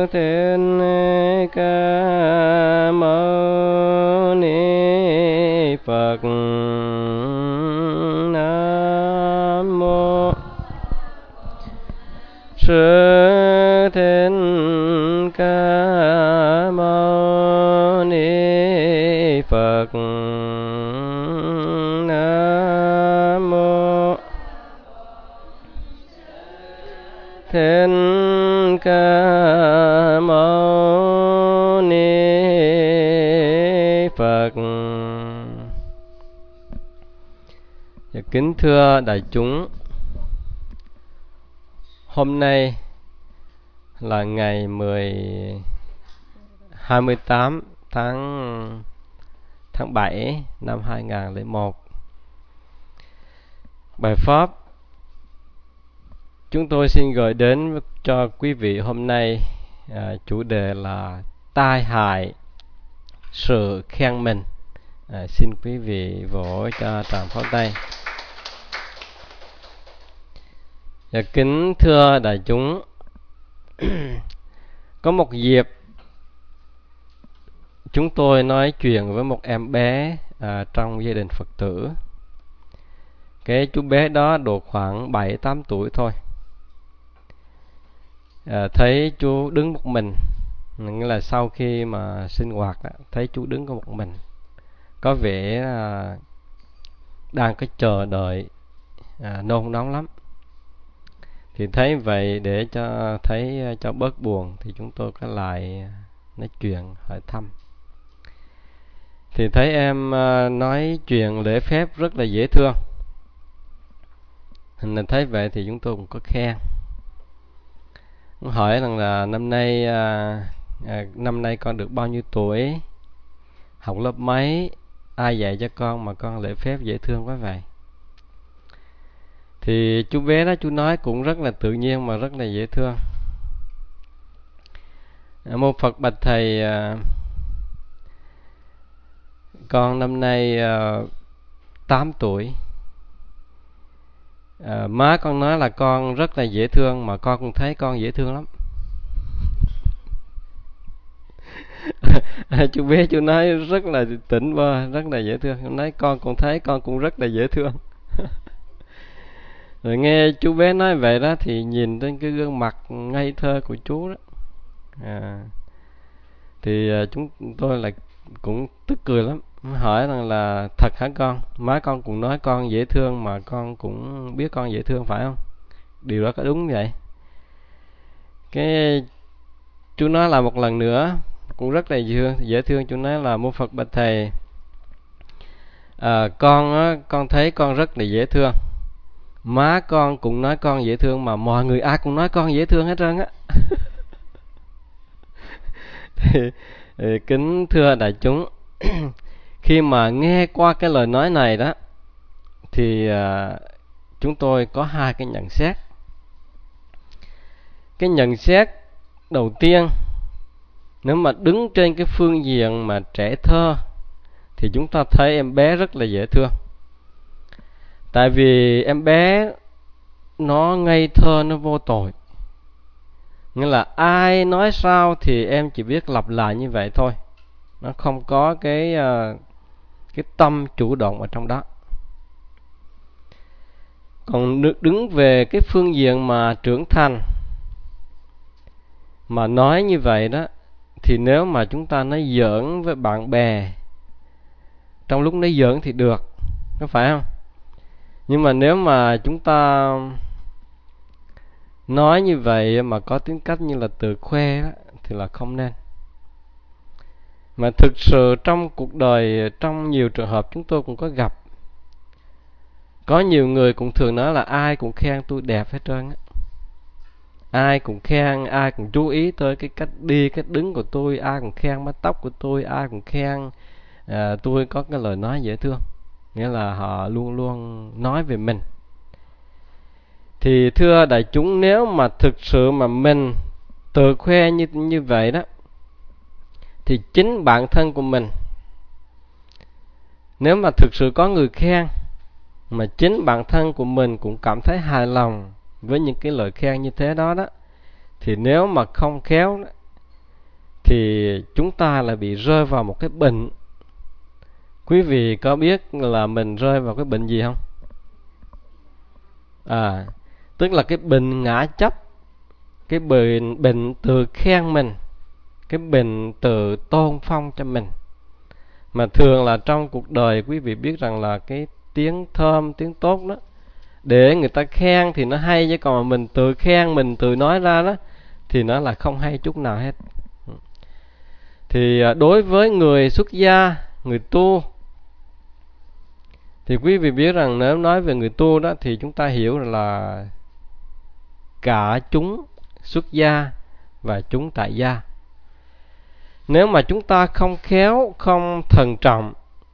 Thiên Ca Mâu Ni Phật. Nam mô Sư Thích Ca Mâu Ni Phật. Nam mô Thích Ca Mâu Ni Phật. Kính thưa đại chúng, hôm nay là ngày 28 tháng 7 năm 2001. Bài pháp chúng tôi xin gửi đến cho quý vị hôm nay chủ đề là tai hại sự khen mình. Xin quý vị vỗ cho tràng pháo tay. Kính thưa đại chúng, có một dịp chúng tôi nói chuyện với một em bé trong gia đình Phật tử. Cái chú bé đó độ khoảng 7-8 tuổi thôi. Thấy chú đứng một mình, nghĩa là sau khi mà sinh hoạt thấy chú đứng có một mình, có vẻ đang có chờ đợi, nôn nóng lắm. Thì thấy vậy, để cho bớt buồn thì chúng tôi có lại nói chuyện hỏi thăm. Thì thấy em nói chuyện lễ phép rất là dễ thương. Nên thấy vậy thì chúng tôi cũng có khen. Hỏi rằng là năm nay con được bao nhiêu tuổi, học lớp mấy, ai dạy cho con mà con lễ phép dễ thương quá vậy. Thì chú bé đó chú nói cũng rất là tự nhiên mà rất là dễ thương. Mô Phật bạch thầy, con năm nay 8 tuổi. Má con nói là con rất là dễ thương, mà con cũng thấy con dễ thương lắm. Chú bé chú nói rất là tỉnh bơ, rất là dễ thương. Chú nói con cũng thấy con cũng rất là dễ thương. Rồi nghe chú bé nói vậy đó thì nhìn trên cái gương mặt ngây thơ của chú đó, thì chúng tôi là cũng tức cười lắm. Hỏi rằng là thật hả con? Má con cũng nói con dễ thương mà con cũng biết con dễ thương phải không? Điều đó có đúng vậy? Cái chú nói là một lần nữa cũng rất là dễ thương. Chú nói là Mô Phật bạch thầy, con thấy con rất là dễ thương. Má con cũng nói con dễ thương, mà mọi người ai cũng nói con dễ thương hết trơn á. Thì kính thưa đại chúng, khi mà nghe qua cái lời nói này đó thì chúng tôi có hai cái nhận xét. Cái nhận xét đầu tiên, nếu mà đứng trên cái phương diện mà trẻ thơ thì chúng ta thấy em bé rất là dễ thương. Tại vì em bé nó ngây thơ, nó vô tội. Nghĩa là ai nói sao thì em chỉ biết lặp lại như vậy thôi. Nó không có cái tâm chủ động ở trong đó. Còn đứng về cái phương diện mà trưởng thành mà nói như vậy đó, thì nếu mà chúng ta nói giỡn với bạn bè, trong lúc nói giỡn thì được, có phải không? Nhưng mà nếu mà chúng ta nói như vậy mà có tính cách như là tự khoe đó, thì là không nên. Mà thực sự trong cuộc đời, trong nhiều trường hợp chúng tôi cũng có gặp, có nhiều người cũng thường nói là ai cũng khen tôi đẹp hết trơn á. Ai cũng khen, ai cũng chú ý tới cái cách đi, cách đứng của tôi, ai cũng khen mái tóc của tôi, ai cũng khen tôi có cái lời nói dễ thương. Nghĩa là họ luôn luôn nói về mình. Thì thưa đại chúng, nếu mà thực sự mà mình tự khoe như vậy đó, thì chính bản thân của mình, nếu mà thực sự có người khen mà chính bản thân của mình cũng cảm thấy hài lòng với những cái lời khen như thế đó đó, thì nếu mà không khéo thì chúng ta lại bị rơi vào một cái bệnh. Quý vị có biết là mình rơi vào cái bệnh gì không? Tức là cái bệnh ngã chấp, cái bệnh tự khen mình, cái bệnh tự tôn phong cho mình. Mà thường là trong cuộc đời quý vị biết rằng là cái tiếng thơm, tiếng tốt đó, để người ta khen thì nó hay, chứ còn mình tự khen, mình tự nói ra đó thì nó là không hay chút nào hết. Thì đối với người xuất gia, người tu, thì quý vị biết rằng nếu nói về người tu đó thì chúng ta hiểu là cả chúng xuất gia và chúng tại gia. Nếu mà chúng ta không khéo, không thận trọng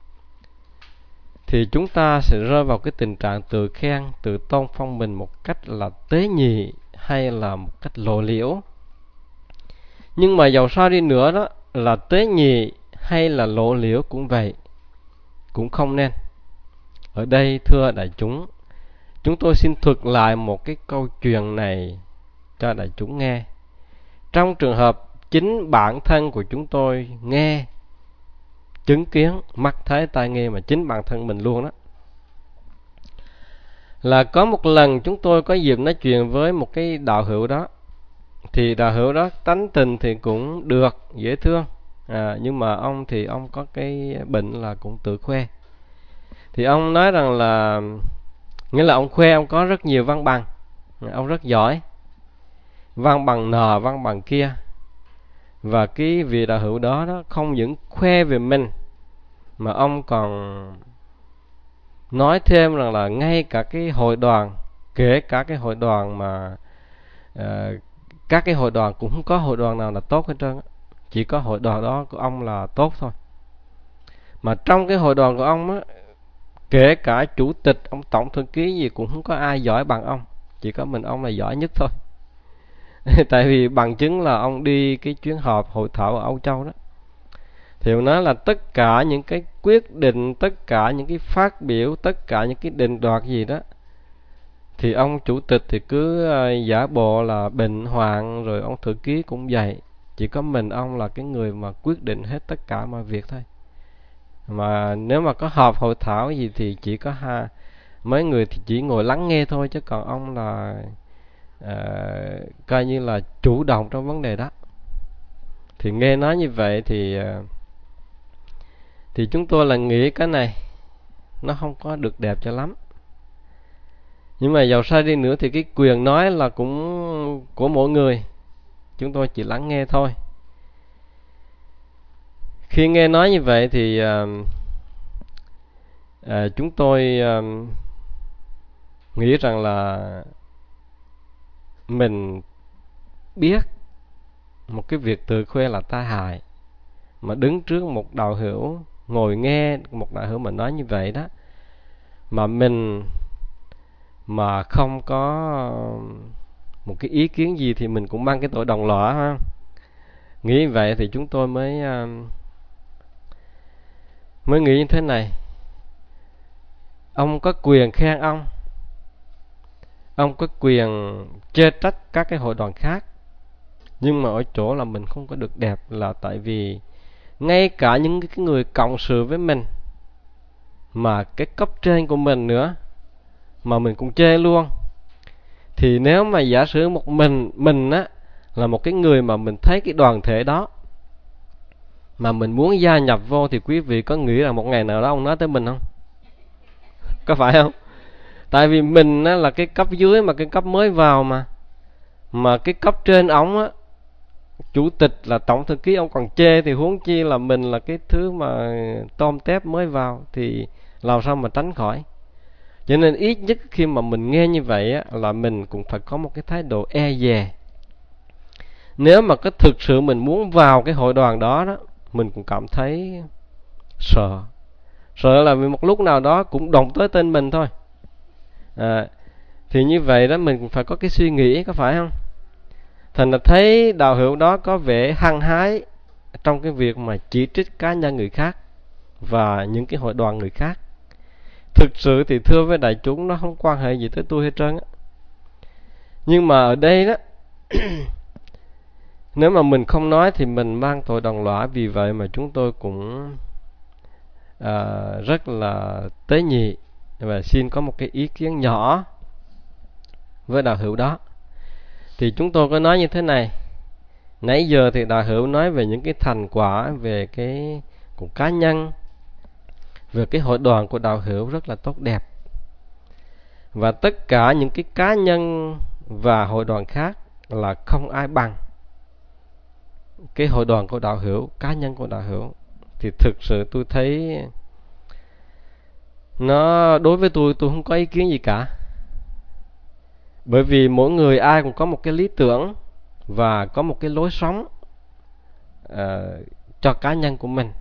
thì chúng ta sẽ rơi vào cái tình trạng tự khen, tự tôn phong mình một cách là tế nhị hay là một cách lộ liễu. Nhưng mà dầu sao đi nữa đó, là tế nhị hay là lộ liễu cũng vậy, cũng không nên. Ở đây thưa đại chúng, chúng tôi xin thuật lại một cái câu chuyện này cho đại chúng nghe. Trong trường hợp chính bản thân của chúng tôi nghe, chứng kiến, mắt thấy tai nghe, mà chính bản thân mình luôn đó. Là có một lần chúng tôi có dịp nói chuyện với một cái đạo hữu đó. Thì đạo hữu đó tánh tình thì cũng được, dễ thương, nhưng mà ông thì ông có cái bệnh là cũng tự khoe. Thì ông nói rằng là, nghĩa là ông khoe ông có rất nhiều văn bằng, ông rất giỏi, văn bằng nọ văn bằng kia. Và cái vị đạo hữu đó không những khoe về mình, mà ông còn nói thêm rằng là ngay cả cái hội đoàn, kể cả cái hội đoàn mà các cái hội đoàn cũng không có hội đoàn nào là tốt hết trơn, chỉ có hội đoàn đó của ông là tốt thôi. Mà trong cái hội đoàn của ông á, kể cả chủ tịch, ông tổng thư ký gì cũng không có ai giỏi bằng ông, chỉ có mình ông là giỏi nhất thôi. Tại vì bằng chứng là ông đi cái chuyến họp hội thảo ở Âu Châu đó, thì ông nói là tất cả những cái quyết định, tất cả những cái phát biểu, tất cả những cái định đoạt gì đó, thì ông chủ tịch thì cứ giả bộ là bệnh hoạn, rồi ông thư ký cũng vậy. Chỉ có mình ông là cái người mà quyết định hết tất cả mọi việc thôi. Mà nếu mà có họp hội thảo gì thì chỉ có mấy người thì chỉ ngồi lắng nghe thôi, chứ còn ông là coi như là chủ động trong vấn đề đó. Thì nghe nói như vậy thì chúng tôi là nghĩ cái này nó không có được đẹp cho lắm. Nhưng mà dầu sao đi nữa thì cái quyền nói là cũng của mỗi người, chúng tôi chỉ lắng nghe thôi. Khi nghe nói như vậy thì chúng tôi nghĩ rằng là mình biết một cái việc tự khoe là tai hại, mà đứng trước một đạo hữu, ngồi nghe một đạo hữu mà nói như vậy đó, mà mình mà không có một cái ý kiến gì thì mình cũng mang cái tội đồng lõa ha. Nghĩ vậy thì chúng tôi mới nghĩ như thế này: ông có quyền khen ông có quyền chê trách các cái hội đoàn khác, nhưng mà ở chỗ là mình không có được đẹp là tại vì ngay cả những cái người cộng sự với mình, mà cái cấp trên của mình nữa, mà mình cũng chê luôn. Thì nếu mà giả sử một mình á là một cái người mà mình thấy cái đoàn thể đó mà mình muốn gia nhập vô, thì quý vị có nghĩ là một ngày nào đó ông nói tới mình không? Có phải không? Tại vì mình á là cái cấp dưới, mà cái cấp mới vào, mà cái cấp trên ổng á, chủ tịch là tổng thư ký, ông còn chê, thì huống chi là mình là cái thứ mà tôm tép mới vào, thì làm sao mà tránh khỏi. Cho nên ít nhất khi mà mình nghe như vậy á, là mình cũng phải có một cái thái độ e dè. Nếu mà có thực sự mình muốn vào cái hội đoàn đó đó, mình cũng cảm thấy sợ là vì một lúc nào đó cũng động tới tên mình thôi. Thì như vậy đó, mình cũng phải có cái suy nghĩ, có phải không? Thành là thấy đạo hữu đó có vẻ hăng hái trong cái việc mà chỉ trích cá nhân người khác và những cái hội đoàn người khác. Thực sự thì thưa với đại chúng, nó không quan hệ gì tới tôi hết trơn á. Nhưng mà ở đây đó Nếu mà mình không nói thì mình mang tội đồng lõa. Vì vậy mà chúng tôi cũng rất là tế nhị và xin có một cái ý kiến nhỏ với đạo hữu đó. Thì chúng tôi có nói như thế này. Nãy giờ thì đạo hữu nói về những cái thành quả về cái của cá nhân, về cái hội đoàn của đạo hữu rất là tốt đẹp. Và tất cả những cái cá nhân và hội đoàn khác là không ai bằng cái hội đoàn của đạo hữu, cá nhân của đạo hữu. Thì thực sự tôi thấy nó, đối với tôi không có ý kiến gì cả. Bởi vì mỗi người ai cũng có một cái lý tưởng và có một cái lối sống cho cá nhân của mình.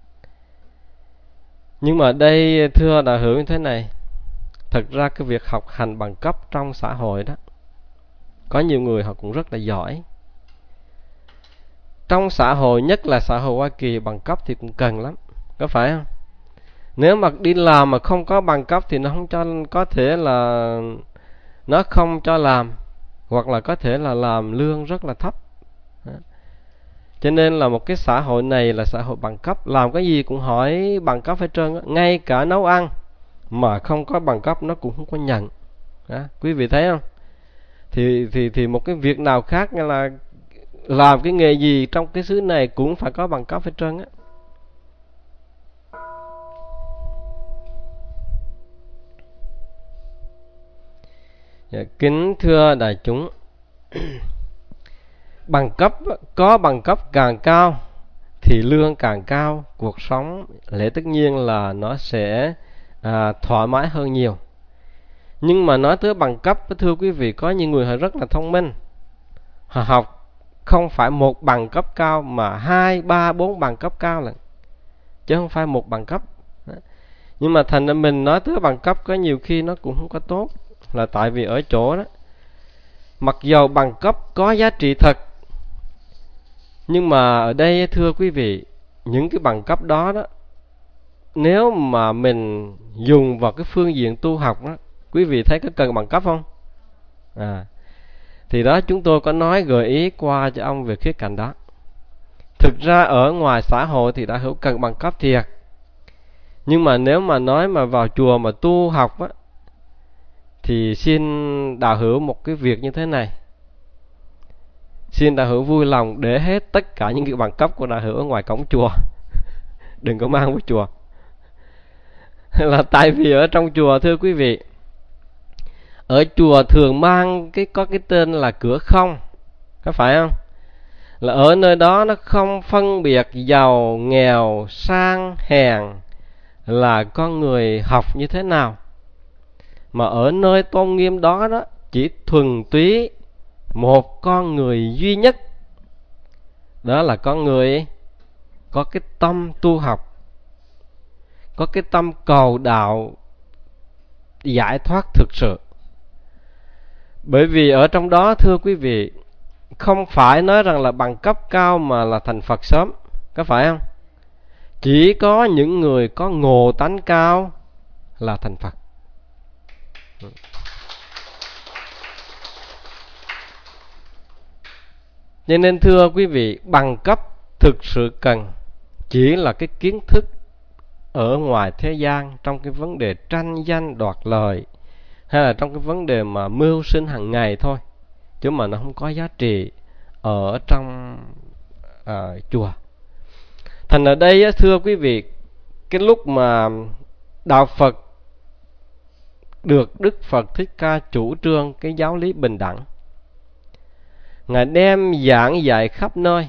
Nhưng mà đây thưa đạo hữu như thế này, thật ra cái việc học hành bằng cấp trong xã hội đó, có nhiều người họ cũng rất là giỏi. Trong xã hội, nhất là xã hội Hoa Kỳ, bằng cấp thì cũng cần lắm, có phải không? Nếu mà đi làm mà không có bằng cấp thì nó không cho, có thể là nó không cho làm, hoặc là có thể là làm lương rất là thấp. Cho nên là một cái xã hội này là xã hội bằng cấp, làm cái gì cũng hỏi bằng cấp hết trơn. Ngay cả nấu ăn mà không có bằng cấp nó cũng không có nhận. Quý vị thấy không? Thì một cái việc nào khác, như là làm cái nghề gì trong cái xứ này cũng phải có bằng cấp hết trơn á. Kính thưa đại chúng, bằng cấp, có bằng cấp càng cao thì lương càng cao, cuộc sống lẽ tất nhiên là nó sẽ thoải mái hơn nhiều. Nhưng mà nói tới bằng cấp, thưa quý vị, có những người họ rất là thông minh, họ học không phải một bằng cấp cao mà 2, 3, 4 bằng cấp cao lận, chứ không phải một bằng cấp. Nhưng mà thành ra mình nói tới bằng cấp có nhiều khi nó cũng không có tốt, là tại vì ở chỗ đó, mặc dầu bằng cấp có giá trị thật, nhưng mà ở đây thưa quý vị, những cái bằng cấp đó đó, nếu mà mình dùng vào cái phương diện tu học đó, quý vị thấy có cần bằng cấp không? Thì đó, chúng tôi có nói gợi ý qua cho ông về khía cạnh đó. Thực ra ở ngoài xã hội thì đã hữu cần bằng cấp thiệt, nhưng mà nếu mà nói mà vào chùa mà tu học á, thì xin đạo hữu một cái việc như thế này. Xin đạo hữu vui lòng để hết tất cả những cái bằng cấp của đạo hữu ở ngoài cổng chùa, đừng có mang với chùa. Là tại vì ở trong chùa, thưa quý vị, ở chùa thường mang có cái tên là cửa không, có phải không? Là ở nơi đó nó không phân biệt giàu nghèo, sang hèn, là con người học như thế nào. Mà ở nơi tôn nghiêm đó đó, chỉ thuần túy một con người duy nhất, đó là con người có cái tâm tu học, có cái tâm cầu đạo giải thoát thực sự. Bởi vì ở trong đó, thưa quý vị, không phải nói rằng là bằng cấp cao mà là thành Phật sớm, có phải không? Chỉ có những người có ngộ tánh cao là thành Phật. Cho nên thưa quý vị, bằng cấp thực sự cần chỉ là cái kiến thức ở ngoài thế gian, trong cái vấn đề tranh danh đoạt lời, hay là trong cái vấn đề mà mưu sinh hàng ngày thôi, chứ mà nó không có giá trị ở trong chùa. Thành ở đây thưa quý vị, cái lúc mà đạo Phật được Đức Phật Thích Ca chủ trương cái giáo lý bình đẳng, Ngài đem giảng dạy khắp nơi,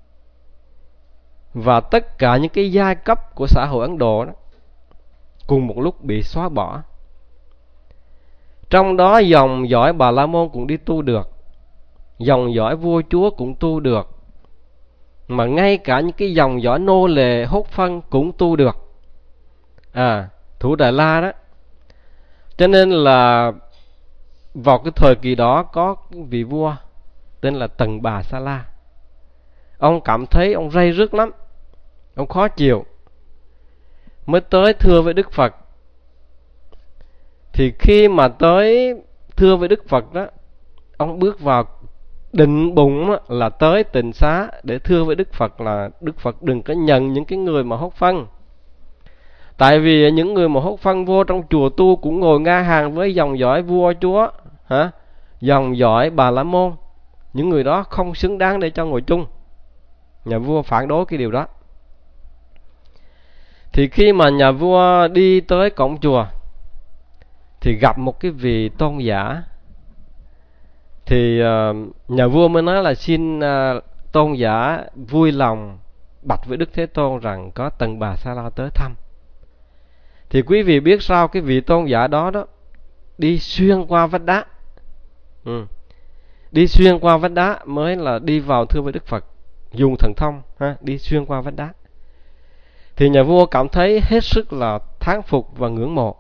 và tất cả những cái giai cấp của xã hội Ấn Độ đó cùng một lúc bị xóa bỏ. Trong đó dòng dõi Bà La Môn cũng đi tu được, dòng dõi vua chúa cũng tu được, mà ngay cả những cái dòng dõi nô lệ hốt phân cũng tu được. Thủ Đại La đó. Cho nên là vào cái thời kỳ đó có vị vua tên là Tần Bà Sa La. Ông cảm thấy ông ray rứt lắm, ông khó chịu, mới tới thưa với Đức Phật. Thì khi mà tới thưa với Đức Phật đó, ông bước vào định bụng là tới tịnh xá để thưa với Đức Phật là Đức Phật đừng có nhận những cái người mà hốt phân. Tại vì những người mà hốt phân vô trong chùa tu cũng ngồi ngang hàng với dòng dõi vua chúa, dòng dõi Bà La Môn. Những người đó không xứng đáng để cho ngồi chung. Nhà vua phản đối cái điều đó. Thì khi mà nhà vua đi tới cổng chùa thì gặp một cái vị tôn giả. Thì nhà vua mới nói là xin tôn giả vui lòng bạch với Đức Thế Tôn rằng có Tần Bà Sa La tới thăm. Thì quý vị biết sao cái vị tôn giả đó đi xuyên qua vách đá. Đi xuyên qua vách đá mới là đi vào thưa với Đức Phật, dùng thần thông đi xuyên qua vách đá. Thì nhà vua cảm thấy hết sức là thán phục và ngưỡng mộ.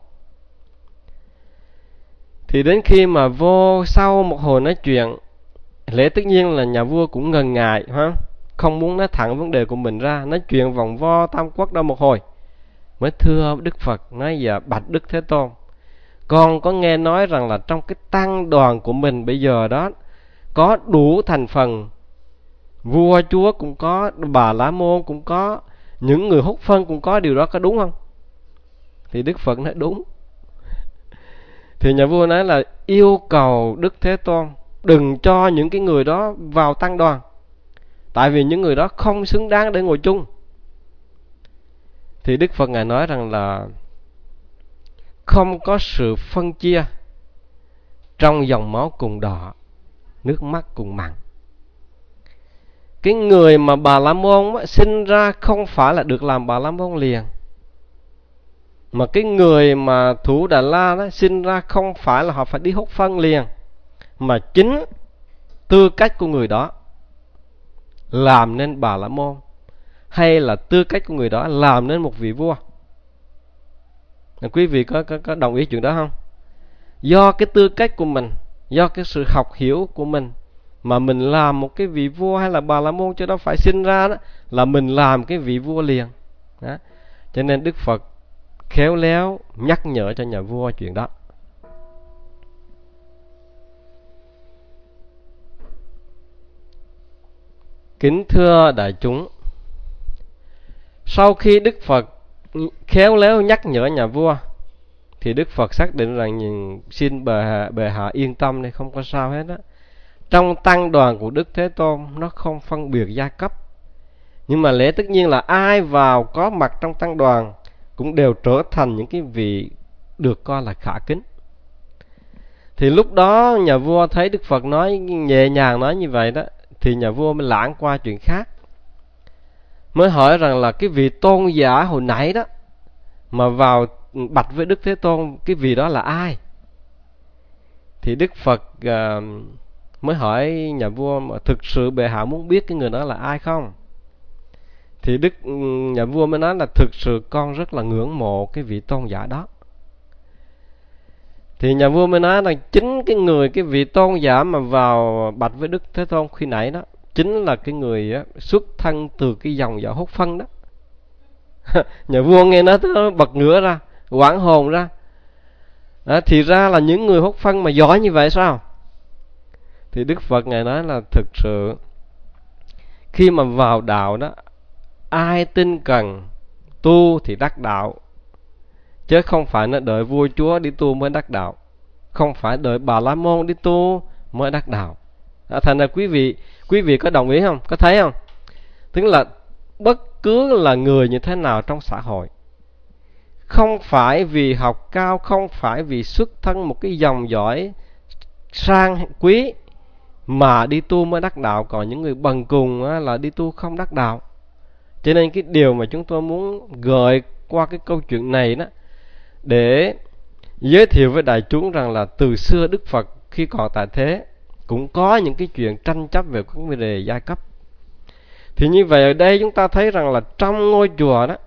Thì đến khi mà vô sau một hồi nói chuyện, lẽ tất nhiên là nhà vua cũng ngần ngại, không muốn nói thẳng vấn đề của mình ra, nói chuyện vòng vo tam quốc đó một hồi, mới thưa Đức Phật nói: dạ bạch Đức Thế Tôn, con có nghe nói rằng là trong cái tăng đoàn của mình bây giờ đó có đủ thành phần, vua chúa cũng có, Bà La Môn cũng có, những người hút phân cũng có, điều đó có đúng không? Thì Đức Phật nói đúng. Thì nhà vua nói là yêu cầu Đức Thế Tôn đừng cho những cái người đó vào tăng đoàn, tại vì những người đó không xứng đáng để ngồi chung. Thì Đức Phật Ngài nói rằng là không có sự phân chia trong dòng máu cùng đỏ, nước mắt cùng mặn. Cái người mà Bà La Môn sinh ra không phải là được làm Bà La Môn liền, mà cái người mà Thủ Đà La đó sinh ra không phải là họ phải đi hút phân liền, mà chính tư cách của người đó làm nên Bà La Môn, hay là tư cách của người đó làm nên một vị vua. Quý vị có đồng ý chuyện đó không? Do cái tư cách của mình, do cái sự học hiểu của mình mà mình làm một cái vị vua hay là Bà La Môn, cho đó phải sinh ra đó là mình làm cái vị vua liền đó. Cho nên Đức Phật khéo léo nhắc nhở cho nhà vua chuyện đó. Kính thưa đại chúng, sau khi Đức Phật khéo léo nhắc nhở nhà vua thì Đức Phật xác định rằng xin bệ hạ yên tâm này, không có sao hết á. Trong tăng đoàn của Đức Thế Tôn nó không phân biệt giai cấp, nhưng mà lẽ tất nhiên là ai vào có mặt trong tăng đoàn cũng đều trở thành những cái vị được coi là khả kính. Thì lúc đó nhà vua thấy Đức Phật nói nhẹ nhàng nói như vậy đó, thì nhà vua mới lãng qua chuyện khác, mới hỏi rằng là cái vị tôn giả hồi nãy đó mà vào bạch với Đức Thế Tôn, cái vị đó là ai? Thì Đức Phật mới hỏi nhà vua mà thực sự bệ hạ muốn biết cái người đó là ai không? Thì nhà vua mới nói là thực sự con rất là ngưỡng mộ cái vị tôn giả đó. Thì nhà vua mới nói là chính cái vị tôn giả mà vào bạch với Đức Thế Tôn khi nãy đó chính là cái người xuất thân từ cái dòng dõi hút phân đó. Nhà vua nghe nói nó bật ngửa ra, hoảng hồn ra. Thì ra là những người hút phân mà giỏi như vậy sao? Thì Đức Phật Ngài nói là thực sự khi mà vào đạo đó, ai tin cần tu thì đắc đạo, chứ không phải nó đợi vua chúa đi tu mới đắc đạo, không phải đợi Bà La Môn đi tu mới đắc đạo. Thành ra quý vị có đồng ý không? Có thấy không? Tức là bất cứ là người như thế nào trong xã hội, không phải vì học cao, không phải vì xuất thân một cái dòng dõi sang quý mà đi tu mới đắc đạo, còn những người bần cùng là đi tu không đắc đạo. Cho nên cái điều mà chúng tôi muốn gợi qua cái câu chuyện này đó, để giới thiệu với đại chúng rằng là từ xưa Đức Phật khi còn tại thế cũng có những cái chuyện tranh chấp về các vấn đề giai cấp. Thì như vậy ở đây chúng ta thấy rằng là trong ngôi chùa đó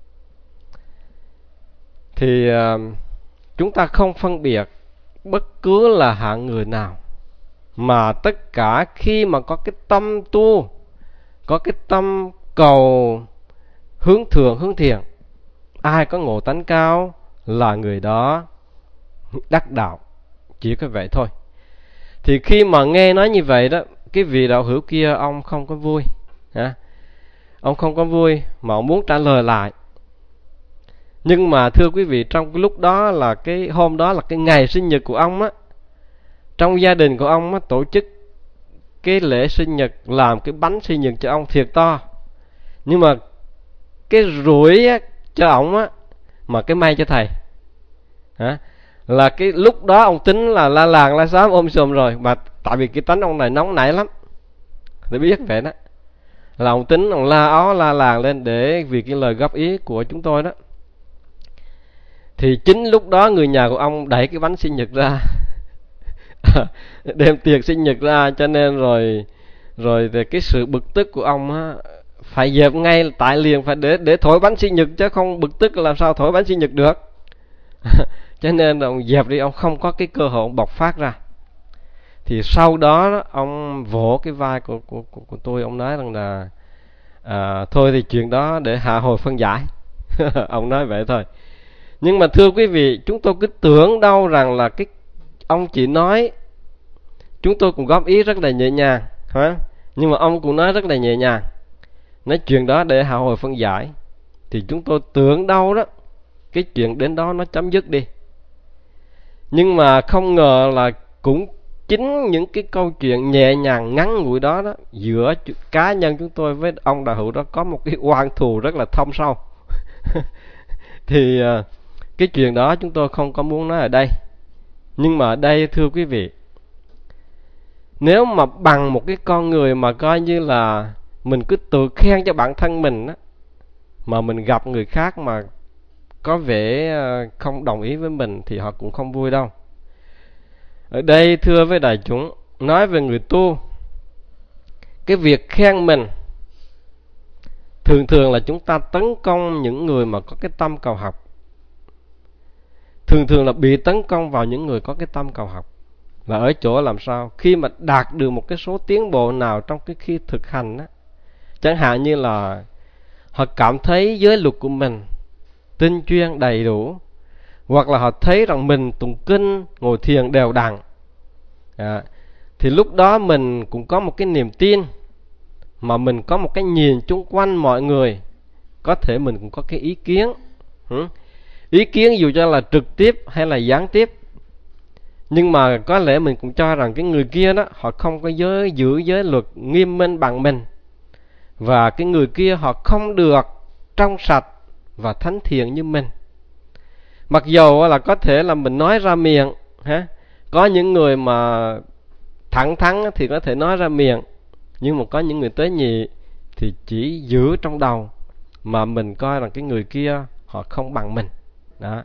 thì chúng ta không phân biệt bất cứ là hạng người nào, mà tất cả khi mà có cái tâm tu, có cái tâm cầu hướng thượng hướng thiện, ai có ngộ tánh cao là người đó đắc đạo, chỉ có vậy thôi. Thì khi mà nghe nói như vậy đó, cái vị đạo hữu kia ông không có vui, ông không có vui mà ông muốn trả lời lại. Nhưng mà thưa quý vị, trong cái lúc đó là cái hôm đó là cái ngày sinh nhật của ông á, trong gia đình của ông á, tổ chức cái lễ sinh nhật, làm cái bánh sinh nhật cho ông thiệt to. Nhưng mà cái rủi á, cho ông á, mà cái may cho thầy là cái lúc đó ông tính là la làng la xóm ôm sùm rồi, mà tại vì cái tánh ông này nóng nảy lắm, để biết vậy đó, là ông tính ông la ó la làng lên để vì cái lời góp ý của chúng tôi đó. Thì chính lúc đó người nhà của ông đẩy cái bánh sinh nhật ra đem tiệc sinh nhật ra, cho nên rồi thì cái sự bực tức của ông á, phải dẹp ngay tại liền, phải để thổi bánh sinh nhật, chứ không bực tức làm sao thổi bánh sinh nhật được. Cho nên ông dẹp đi, ông không có cái cơ hội ông bộc phát ra. Thì sau đó ông vỗ cái vai của tôi, ông nói rằng là thôi thì chuyện đó để hạ hồi phân giải. Ông nói vậy thôi. Nhưng mà thưa quý vị, chúng tôi cứ tưởng đâu rằng là cái ông chỉ nói, chúng tôi cũng góp ý rất là nhẹ nhàng, nhưng mà ông cũng nói rất là nhẹ nhàng, nói chuyện đó để hạ hồi phân giải. Thì chúng tôi tưởng đâu đó cái chuyện đến đó nó chấm dứt đi. Nhưng mà không ngờ là cũng chính những cái câu chuyện nhẹ nhàng ngắn ngủi đó đó, giữa cá nhân chúng tôi với ông đạo hữu đó có một cái oan thù rất là thâm sâu. Thì cái chuyện đó chúng tôi không có muốn nói ở đây. Nhưng mà ở đây thưa quý vị, nếu mà bằng một cái con người mà coi như là mình cứ tự khen cho bản thân mình á, mà mình gặp người khác mà có vẻ không đồng ý với mình thì họ cũng không vui đâu. Ở đây thưa với đại chúng, nói về người tu, cái việc khen mình thường thường là chúng ta tấn công những người mà có cái tâm cầu học, thường thường là bị tấn công vào những người có cái tâm cầu học. Là ở chỗ làm sao khi mà đạt được một cái số tiến bộ nào trong cái khi thực hành á, chẳng hạn như là họ cảm thấy giới luật của mình tinh chuyên đầy đủ, hoặc là họ thấy rằng mình tụng kinh ngồi thiền đều đặn, thì lúc đó mình cũng có một cái niềm tin, mà mình có một cái nhìn chung quanh mọi người, có thể mình cũng có cái ý kiến, ý kiến dù cho là trực tiếp hay là gián tiếp. Nhưng mà có lẽ mình cũng cho rằng cái người kia đó, họ không có giữ giới luật nghiêm minh bằng mình, và cái người kia họ không được trong sạch và thánh thiện như mình. Mặc dầu là có thể là mình nói ra miệng, có những người mà thẳng thắn thì có thể nói ra miệng, nhưng mà có những người tế nhị thì chỉ giữ trong đầu, mà mình coi rằng cái người kia họ không bằng mình đó.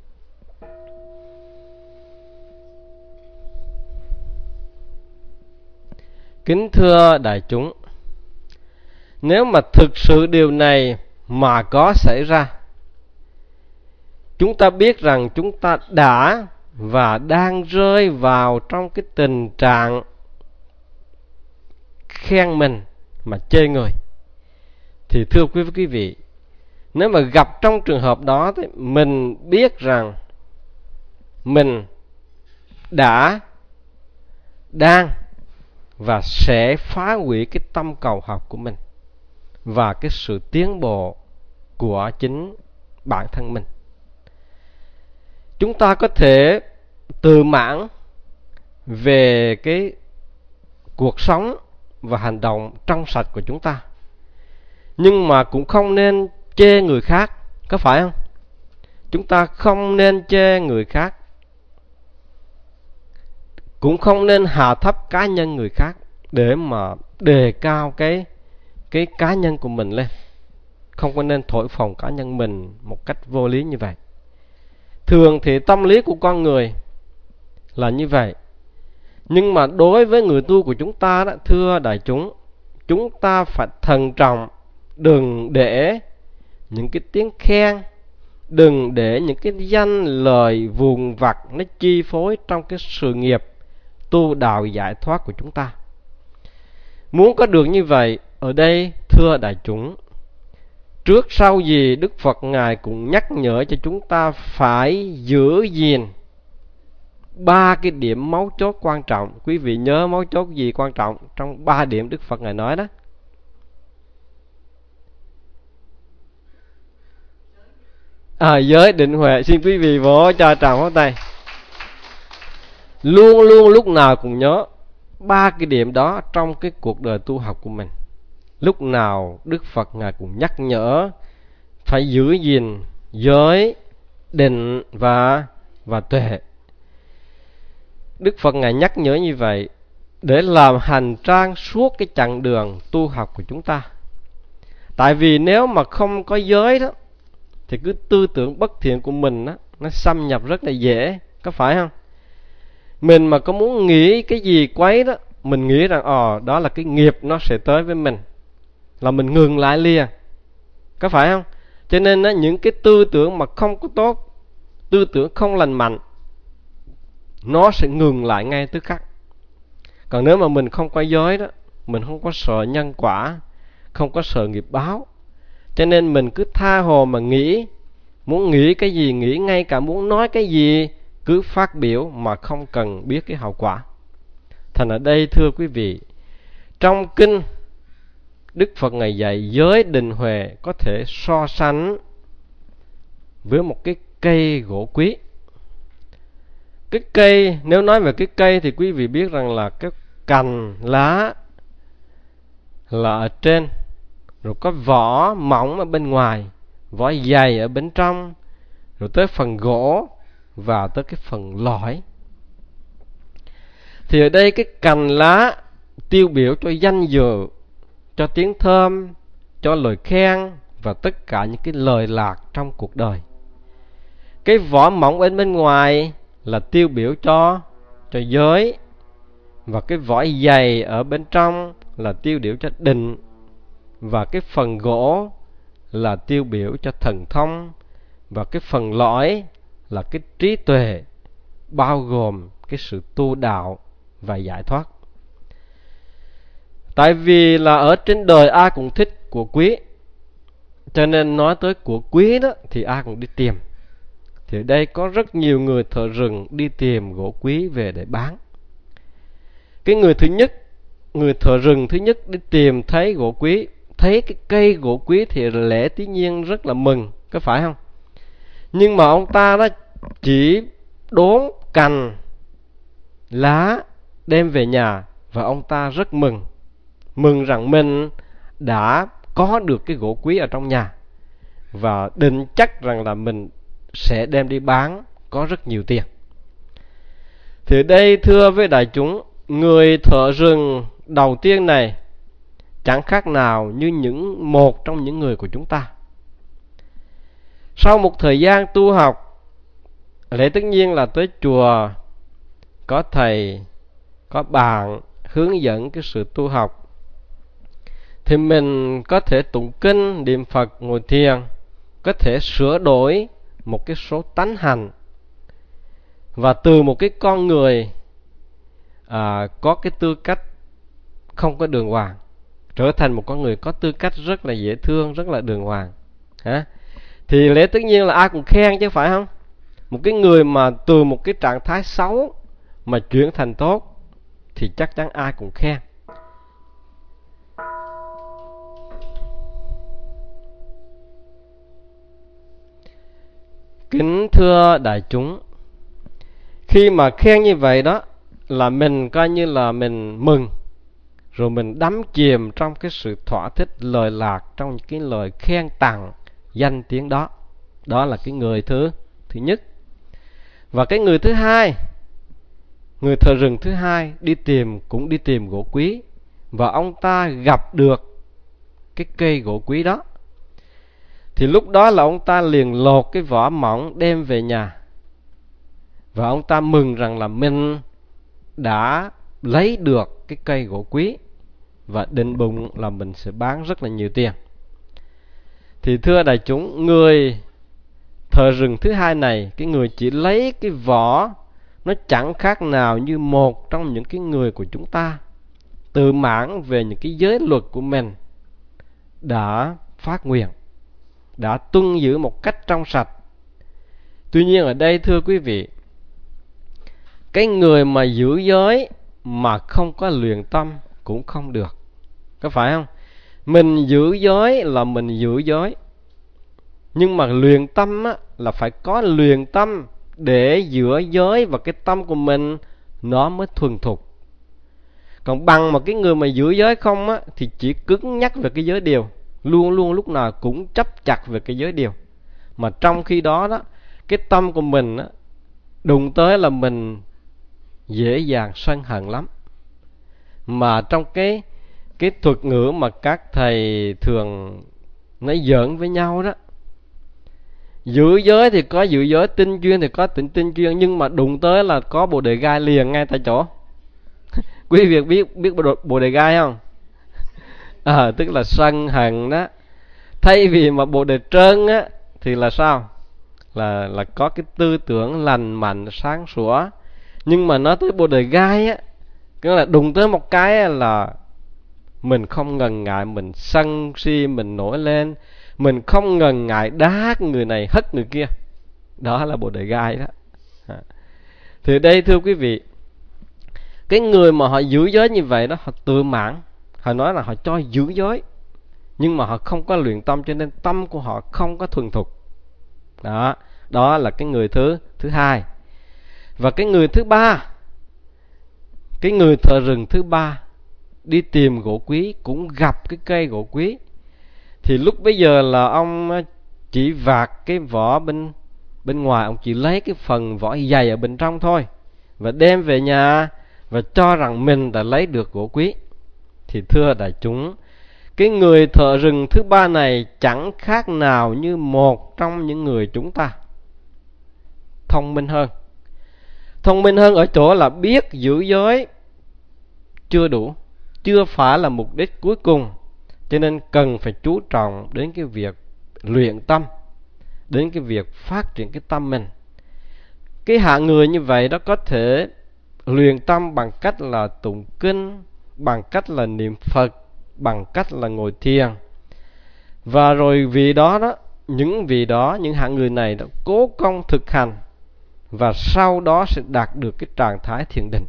Kính thưa đại chúng, nếu mà thực sự điều này mà có xảy ra, chúng ta biết rằng chúng ta đã và đang rơi vào trong cái tình trạng khen mình mà chê người. Thì thưa quý vị, nếu mà gặp trong trường hợp đó thì mình biết rằng mình đã, đang và sẽ phá hủy cái tâm cầu học của mình và cái sự tiến bộ của chính bản thân mình. Chúng ta có thể tự mãn về cái cuộc sống và hành động trong sạch của chúng ta, nhưng mà cũng không nên chê người khác, có phải không? Chúng ta không nên chê người khác, cũng không nên hạ thấp cá nhân người khác để mà đề cao cái cá nhân của mình lên. Không có nên thổi phồng cá nhân mình một cách vô lý như vậy. Thường thì tâm lý của con người là như vậy. Nhưng mà đối với người tu của chúng ta đó, thưa đại chúng ta phải thận trọng, đừng để những cái tiếng khen, đừng để những cái danh lời vuông vặt nó chi phối trong cái sự nghiệp tu đạo giải thoát của chúng ta. Muốn có được như vậy, ở đây thưa đại chúng, trước sau gì Đức Phật Ngài cũng nhắc nhở cho chúng ta phải giữ gìn ba cái điểm mấu chốt quan trọng. Quý vị nhớ mấu chốt gì quan trọng trong 3 điểm Đức Phật Ngài nói đó? Giới, định, huệ. Xin quý vị vỗ cho tràng pháo tay. Luôn luôn lúc nào cũng nhớ 3 cái điểm đó trong cái cuộc đời tu học của mình. Lúc nào Đức Phật Ngài cũng nhắc nhở phải giữ gìn giới, định và tuệ. Đức Phật Ngài nhắc nhở như vậy để làm hành trang suốt cái chặng đường tu học của chúng ta. Tại vì nếu mà không có giới đó thì cứ tư tưởng bất thiện của mình đó, nó xâm nhập rất là dễ, có phải không? Mình mà có muốn nghĩ cái gì quấy đó, mình nghĩ rằng đó là cái nghiệp nó sẽ tới với mình, là mình ngừng lại liền, có phải không? Cho nên đó, những cái tư tưởng mà không có tốt, tư tưởng không lành mạnh, nó sẽ ngừng lại ngay tức khắc. Còn nếu mà mình không có giới đó, mình không có sợ nhân quả, không có sợ nghiệp báo, cho nên mình cứ tha hồ mà nghĩ, muốn nghĩ cái gì nghĩ, ngay cả muốn nói cái gì cứ phát biểu mà không cần biết cái hậu quả. Thành ở đây thưa quý vị, trong kinh Đức Phật Ngài dạy giới, định, huệ có thể so sánh với một cái cây gỗ quý. Cái cây, nếu nói về cái cây thì quý vị biết rằng là cái cành, lá là ở trên, rồi có vỏ mỏng ở bên ngoài, vỏ dày ở bên trong, rồi tới phần gỗ và tới cái phần lõi. Thì ở đây cái cành lá tiêu biểu cho danh dự, cho tiếng thơm, cho lời khen và tất cả những cái lời lạc trong cuộc đời. Cái vỏ mỏng bên ngoài là tiêu biểu cho giới, và cái vỏ dày ở bên trong là tiêu biểu cho định, và cái phần gỗ là tiêu biểu cho thần thông, và cái phần lõi là cái trí tuệ, bao gồm cái sự tu đạo và giải thoát. Tại vì là ở trên đời ai cũng thích của quý, cho nên nói tới của quý đó thì ai cũng đi tìm. Thì ở đây có rất nhiều người thợ rừng đi tìm gỗ quý về để bán. Cái người thứ nhất, người thợ rừng thứ nhất đi tìm thấy gỗ quý, thấy cái cây gỗ quý thì lẽ tất nhiên rất là mừng, có phải không? Nhưng mà ông ta đó chỉ đốn cành lá đem về nhà, và ông ta rất mừng rằng mình đã có được cái gỗ quý ở trong nhà, và định chắc rằng là mình sẽ đem đi bán có rất nhiều tiền. Thì đây thưa với đại chúng, người thợ rừng đầu tiên này chẳng khác nào như một trong những người của chúng ta. Sau một thời gian tu học, lẽ tất nhiên là tới chùa, có thầy, có bạn hướng dẫn cái sự tu học, thì mình có thể tụng kinh, niệm Phật, ngồi thiền, có thể sửa đổi một cái số tánh hành, và từ một cái con người có cái tư cách không có đường hoàng trở thành một con người có tư cách rất là dễ thương, rất là đường hoàng. Thì lẽ tất nhiên là ai cũng khen chứ phải không? Một cái người mà từ một cái trạng thái xấu mà chuyển thành tốt thì chắc chắn ai cũng khen. Kính thưa đại chúng, khi mà khen như vậy đó là mình coi như là mình mừng, rồi mình đắm chìm trong cái sự thỏa thích lời lạc, trong những cái lời khen tặng danh tiếng đó. Đó là cái người thứ nhất. Và cái người thứ hai, người thợ rừng thứ hai cũng đi tìm gỗ quý, và ông ta gặp được cái cây gỗ quý đó. Thì lúc đó là ông ta liền lột cái vỏ mỏng đem về nhà, và ông ta mừng rằng là mình đã lấy được cái cây gỗ quý, và định bụng là mình sẽ bán rất là nhiều tiền. Thì thưa đại chúng, người thợ rừng thứ hai này, cái người chỉ lấy cái vỏ, nó chẳng khác nào như một trong những cái người của chúng ta tự mãn về những cái giới luật của mình, đã phát nguyện, đã tuân giữ một cách trong sạch. Tuy nhiên ở đây thưa quý vị, cái người mà giữ giới mà không có luyện tâm cũng không được, có phải không? Mình giữ giới là mình giữ giới, nhưng mà luyện tâm á, là phải có luyện tâm để giữa giới và cái tâm của mình nó mới thuần thục. Còn bằng một cái người mà giữ giới không á, thì chỉ cứng nhắc về cái giới điều, luôn luôn lúc nào cũng chấp chặt về cái giới điều. Mà trong khi đó đó, cái tâm của mình á, đụng tới là mình dễ dàng sân hận lắm. Mà trong cái thuật ngữ mà các thầy thường nói giỡn với nhau đó, giữ giới thì có giữ giới, tinh chuyên thì có tinh chuyên, nhưng mà đụng tới là có bồ đề gai liền ngay tại chỗ. Quý vị biết bồ đề gai không? Tức là sân hận đó. Thay vì mà bồ đề trơn á thì là sao? Là có cái tư tưởng lành mạnh sáng sủa. Nhưng mà nói tới bồ đề gai á, tức là đụng tới một cái là mình không ngần ngại, mình sân si, mình nổi lên, mình không ngần ngại đá người này hất người kia. Đó là bồ đề gai đó. Thì đây thưa quý vị, cái người mà họ giữ giới như vậy đó, họ tự mãn, họ nói là họ cho giữ giới, nhưng mà họ không có luyện tâm, cho nên tâm của họ không có thuần thục. Đó là cái người thứ hai. Và cái người thứ ba, cái người thợ rừng thứ ba đi tìm gỗ quý, cũng gặp cái cây gỗ quý. Thì lúc bấy giờ là ông chỉ vạt cái vỏ bên ngoài, ông chỉ lấy cái phần vỏ dày ở bên trong thôi, và đem về nhà và cho rằng mình đã lấy được gỗ quý. Thì thưa đại chúng, cái người thợ rừng thứ ba này chẳng khác nào như một trong những người chúng ta, thông minh hơn. Thông minh hơn ở chỗ là biết giữ giới chưa đủ, chưa phải là mục đích cuối cùng, cho nên cần phải chú trọng đến cái việc luyện tâm, đến cái việc phát triển cái tâm mình. Cái hạng người như vậy đó có thể luyện tâm bằng cách là tụng kinh, bằng cách là niệm Phật, bằng cách là ngồi thiền. Và rồi vì đó đó, những hạng người này đã cố công thực hành, và sau đó sẽ đạt được cái trạng thái thiền định.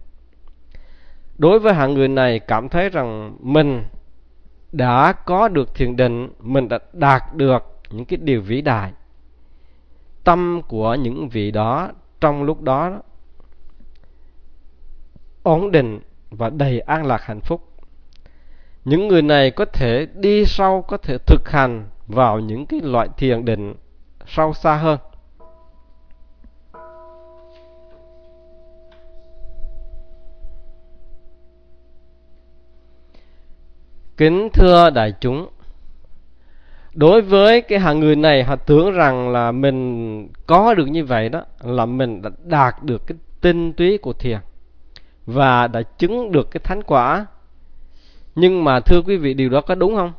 Đối với hạng người này cảm thấy rằng mình đã có được thiền định, mình đã đạt được những cái điều vĩ đại. Tâm của những vị đó trong lúc đó ổn định và đầy an lạc hạnh phúc. Những người này có thể đi sâu, có thể thực hành vào những cái loại thiền định sâu xa hơn. Kính thưa đại chúng, đối với cái hạng người này, họ tưởng rằng là mình có được như vậy đó, là mình đã đạt được cái tinh túy của thiền và đã chứng được cái thánh quả. Nhưng mà thưa quý vị, điều đó có đúng không?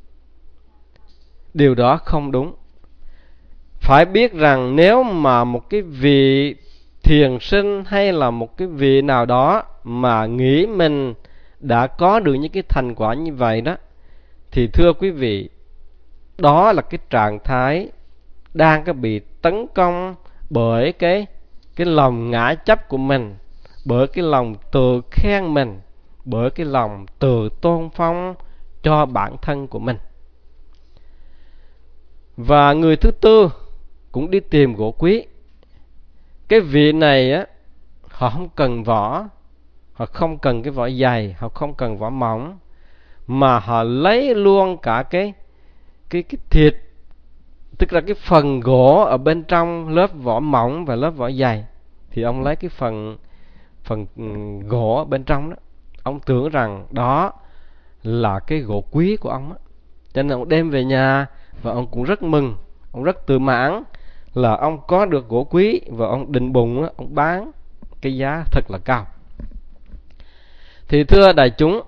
Điều đó không đúng. Phải biết rằng nếu mà một cái vị thiền sinh hay là một cái vị nào đó mà nghĩ mình đã có được những cái thành quả như vậy đó, thì thưa quý vị, đó là cái trạng thái đang có bị tấn công bởi cái lòng ngã chấp của mình, bởi cái lòng tự khen mình, bởi cái lòng tự tôn phong cho bản thân của mình. Và người thứ tư cũng đi tìm gỗ quý. Cái vị này á, họ không cần vỏ, họ không cần cái vỏ dày, họ không cần vỏ mỏng, mà họ lấy luôn cả cái thịt, tức là cái phần gỗ ở bên trong lớp vỏ mỏng và lớp vỏ dày. Thì ông lấy cái phần gỗ bên trong đó, ông tưởng rằng đó là cái gỗ quý của ông á. Cho nên ông đem về nhà và ông cũng rất mừng, ông rất tự mãn là ông có được gỗ quý, và ông định bụng á, ông bán cái giá thật là cao. Thì thưa đại chúng,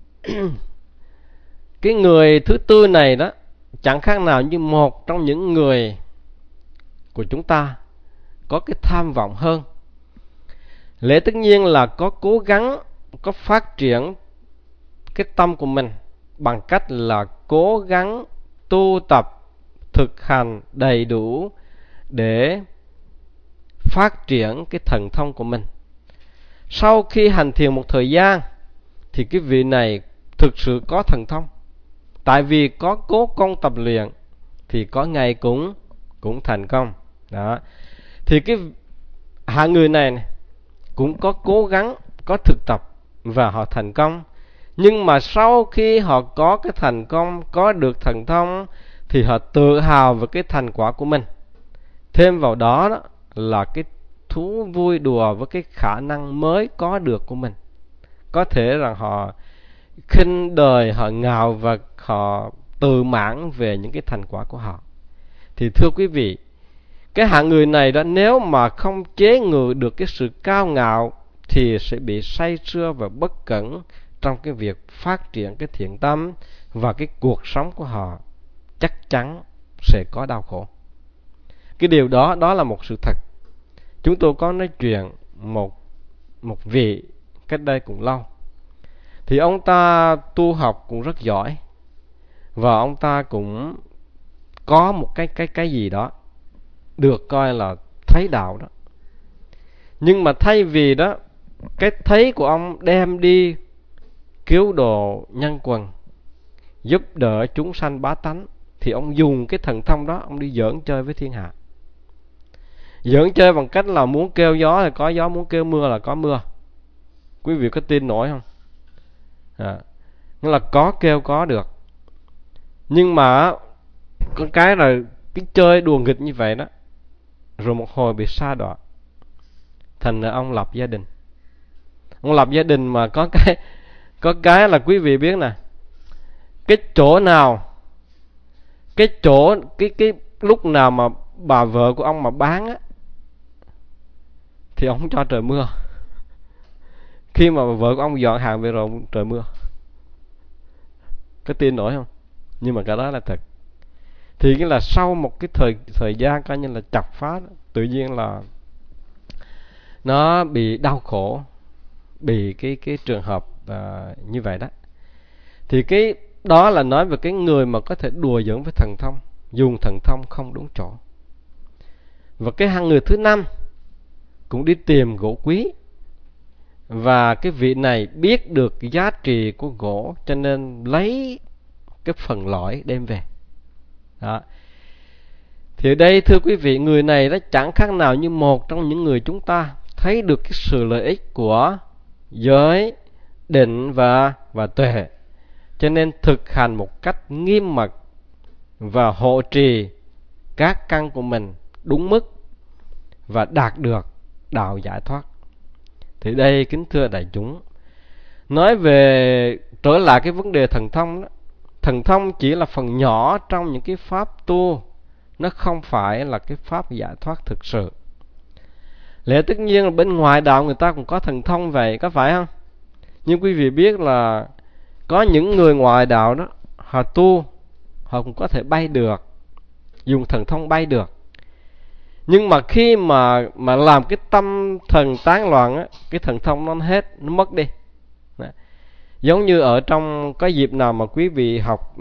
cái người thứ tư này đó chẳng khác nào như một trong những người của chúng ta có cái tham vọng hơn. Lẽ tất nhiên là có cố gắng, có phát triển cái tâm của mình bằng cách là cố gắng tu tập, thực hành đầy đủ để phát triển cái thần thông của mình. Sau khi hành thiền một thời gian thì cái vị này thực sự có thần thông. Tại vì có cố công tập luyện thì có ngày cũng thành công. Đó. Thì cái hạng người này cũng có cố gắng, có thực tập và họ thành công. Nhưng mà sau khi họ có cái thành công, có được thần thông thì họ tự hào về cái thành quả của mình. Thêm vào đó, là cái thú vui đùa với cái khả năng mới có được của mình. Có thể rằng họ khinh đời, họ ngạo và họ tự mãn về những cái thành quả của họ. Thì thưa quý vị, cái hạng người này đó, nếu mà không chế ngự được cái sự cao ngạo thì sẽ bị say sưa và bất cẩn trong cái việc phát triển cái thiện tâm, và cái cuộc sống của họ chắc chắn sẽ có đau khổ. Cái điều đó là một sự thật. Chúng tôi có nói chuyện một vị cách đây cũng lâu. Thì ông ta tu học cũng rất giỏi, và ông ta cũng có một cái gì đó được coi là thấy đạo đó. Nhưng mà thay vì đó, cái thấy của ông đem đi cứu độ nhân quần, giúp đỡ chúng sanh bá tánh, thì ông dùng cái thần thông đó, ông đi giỡn chơi với thiên hạ. Giỡn chơi bằng cách là muốn kêu gió thì có gió, muốn kêu mưa là có mưa. Quý vị có tin nổi không? Nghĩa là có kêu có được. Nhưng mà con cái là cái chơi đùa nghịch như vậy đó, rồi một hồi bị sa đọa, thành ra ông lập gia đình. Ông lập gia đình mà có cái là quý vị biết nè, cái chỗ nào, cái lúc nào mà bà vợ của ông mà bán á, thì ông cho trời mưa. Khi mà vợ của ông dọn hàng về rồi, trời mưa. Có tin nổi không? Nhưng mà cái đó là thật. Thì nghĩa là sau một cái thời gian coi như là chọc phá, tự nhiên là nó bị đau khổ, bị cái trường hợp như vậy đó. Thì cái đó là nói về cái người mà có thể đùa giỡn với thần thông, dùng thần thông không đúng chỗ. Và cái hạng người thứ năm cũng đi tìm gỗ quý, và cái vị này biết được cái giá trị của gỗ, cho nên lấy cái phần lõi đem về. Đó. Thì ở đây thưa quý vị, người này nó chẳng khác nào như một trong những người chúng ta thấy được cái sự lợi ích của giới, định và tuệ. Cho nên thực hành một cách nghiêm mật và hộ trì các căn của mình đúng mức và đạt được đạo giải thoát. Thì đây kính thưa đại chúng, nói về trở lại cái vấn đề thần thông đó, thần thông chỉ là phần nhỏ trong những cái pháp tu, nó không phải là cái pháp giải thoát thực sự. Lẽ tất nhiên là bên ngoài đạo người ta cũng có thần thông vậy, có phải không? Nhưng quý vị biết là có những người ngoài đạo đó, họ tu, họ cũng có thể bay được, dùng thần thông bay được. Nhưng mà khi mà làm cái tâm thần tán loạn á, cái thần thông nó hết, nó mất đi. Giống như ở trong cái dịp nào mà quý vị học